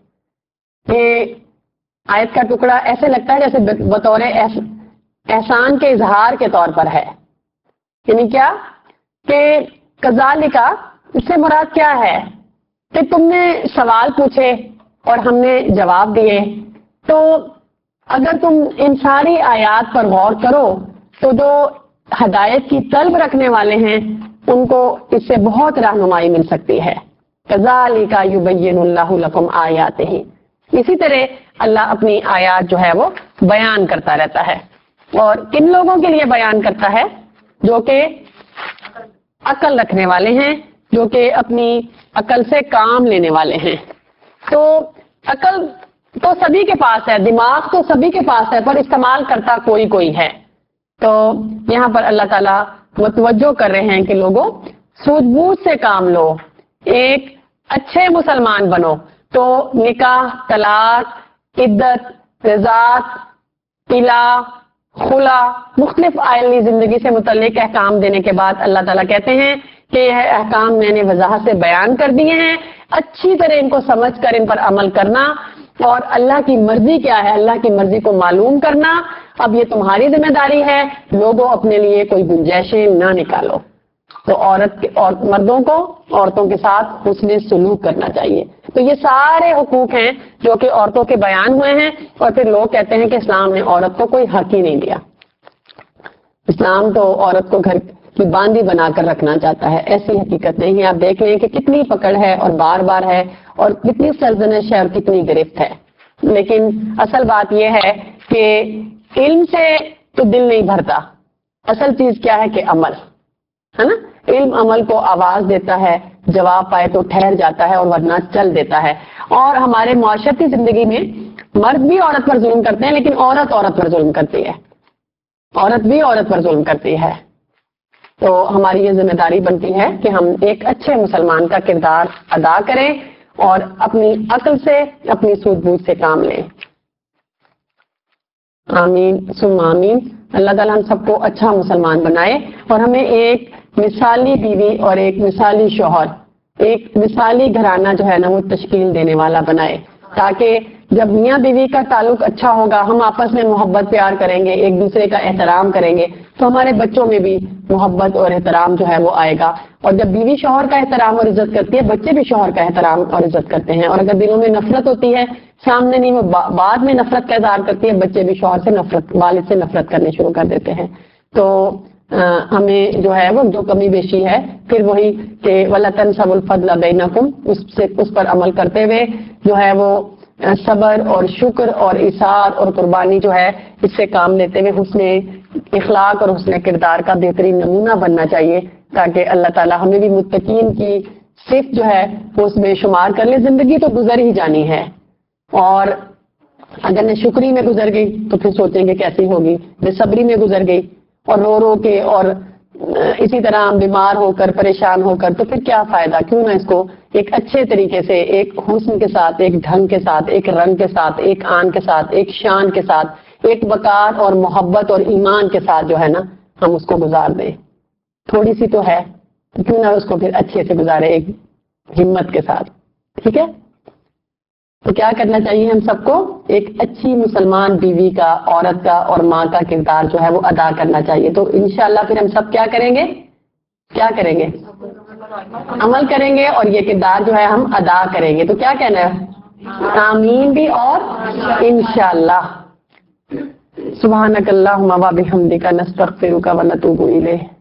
یہ آیت کا ٹکڑا ایسے لگتا ہے جیسے بطور احسان کے اظہار کے طور پر ہے. یعنی کیا کہ کذالک، اس سے مراد کیا ہے کہ تم نے سوال پوچھے اور ہم نے جواب دیے، تو اگر تم ان ساری آیات پر غور کرو تو جو ہدایت کی طلب رکھنے والے ہیں ان کو اس سے بہت رہنمائی مل سکتی ہے. کذالک یبین اللہ لکم آیاتہ، اسی طرح اللہ اپنی آیات جو ہے وہ بیان کرتا رہتا ہے. اور کن لوگوں کے لیے بیان کرتا ہے؟ جو کہ عقل رکھنے والے ہیں، جو کہ اپنی عقل سے کام لینے والے ہیں. تو عقل تو سبھی کے پاس ہے، دماغ تو سبھی کے پاس ہے، پر استعمال کرتا کوئی کوئی ہے. تو یہاں پر اللہ تعالیٰ متوجہ کر رہے ہیں کہ لوگوں سوجھ بوجھ سے کام لو، ایک اچھے مسلمان بنو. تو نکاح، طلاق، عدت، رضاعت، طلاق، خلا، مختلف آئلی زندگی سے متعلق احکام دینے کے بعد اللہ تعالیٰ کہتے ہیں کہ یہ احکام میں نے وضاحت سے بیان کر دیے ہیں، اچھی طرح ان کو سمجھ کر ان پر عمل کرنا اور اللہ کی مرضی کیا ہے، اللہ کی مرضی کو معلوم کرنا. اب یہ تمہاری ذمہ داری ہے، لوگوں اپنے لیے کوئی گنجائشیں نہ نکالو. تو عورت کے اور مردوں کو عورتوں کے ساتھ حسن سلوک کرنا چاہیے. تو یہ سارے حقوق ہیں جو کہ عورتوں کے بیان ہوئے ہیں. اور پھر لوگ کہتے ہیں کہ اسلام نے عورت کو کوئی حق ہی نہیں دیا، اسلام تو عورت کو گھر کی باندھی بنا کر رکھنا چاہتا ہے. ایسی حقیقت نہیں ہے. آپ دیکھ لیں کہ کتنی پکڑ ہے اور بار بار ہے اور کتنی سرزنش ہے اور کتنی گرفت ہے. لیکن اصل بات یہ ہے کہ علم سے تو دل نہیں بھرتا، اصل چیز کیا ہے کہ عمل ہے نا. علم عمل کو آواز دیتا ہے، جواب پائے تو ٹھہر جاتا ہے اور ورنہ چل دیتا ہے. اور ہمارے معاشرتی زندگی میں مرد بھی عورت پر ظلم کرتے ہیں لیکن عورت عورت پر ظلم کرتی ہے، عورت بھی عورت پر ظلم کرتی ہے. تو ہماری یہ ذمہ داری بنتی ہے کہ ہم ایک اچھے مسلمان کا کردار ادا کریں اور اپنی عقل سے، اپنی سوجھ بوجھ سے کام لیں. آمین ثم آمین. اللہ تعالیٰ ہم سب کو اچھا مسلمان بنائے اور ہمیں ایک مثالی بیوی اور ایک مثالی شوہر، ایک مثالی گھرانہ جو ہے نا وہ تشکیل دینے والا بنائے، تاکہ جب میاں بیوی کا تعلق اچھا ہوگا، ہم آپس میں محبت پیار کریں گے، ایک دوسرے کا احترام کریں گے، تو ہمارے بچوں میں بھی محبت اور احترام جو ہے وہ آئے گا. اور جب بیوی شوہر کا احترام اور عزت کرتی ہے، بچے بھی شوہر کا احترام اور عزت کرتے ہیں. اور اگر دلوں میں نفرت ہوتی ہے، سامنے نہیں، وہ بعد میں نفرت کا اظہار کرتی ہے، بچے بھی شوہر سے نفرت، والد سے نفرت کرنے شروع کر دیتے ہیں. تو ہمیں جو ہے وہ جو کمی بیشی ہے پھر وہی کہ وَلَا تَنْسَوُا الْفَضْلَ بَيْنَكُمْ، اس سے اس پر عمل کرتے ہوئے جو ہے وہ صبر اور شکر اور اثار اور قربانی جو ہے اس سے کام لیتے ہوئے حسن اخلاق اور حسن کردار کا بہترین نمونہ بننا چاہیے، تاکہ اللہ تعالی ہمیں بھی متقین کی صفت جو ہے وہ اس میں شمار کر لے. زندگی تو گزر ہی جانی ہے، اور اگر نہ شکری میں گزر گئی تو پھر سوچیں گے کیسی ہوگی، بے صبری میں گزر گئی اور رو رو کے اور اسی طرح بیمار ہو کر پریشان ہو کر، تو پھر کیا فائدہ. کیوں نہ اس کو ایک اچھے طریقے سے، ایک حسن کے ساتھ، ایک ڈھنگ کے ساتھ، ایک رنگ کے ساتھ، ایک آن کے ساتھ، ایک شان کے ساتھ، ایک وقار اور محبت اور ایمان کے ساتھ جو ہے نا ہم اس کو گزار دیں. تھوڑی سی تو ہے، کیوں نہ اس کو پھر اچھے سے گزارے ایک ہمت کے ساتھ. ٹھیک ہے، تو کیا کرنا چاہیے ہم سب کو؟ ایک اچھی مسلمان بیوی کا، عورت کا اور ماں کا کردار جو ہے وہ ادا کرنا چاہیے. تو انشاءاللہ پھر ہم سب کیا کریں گے؟ کیا کریں گے؟ عمل کریں گے اور یہ کردار جو ہے ہم ادا کریں گے. تو کیا کہنا ہے؟ آمین بھی اور انشاءاللہ. سبحانک اللہم و بحمدک نستغفرک و نتوب الیک.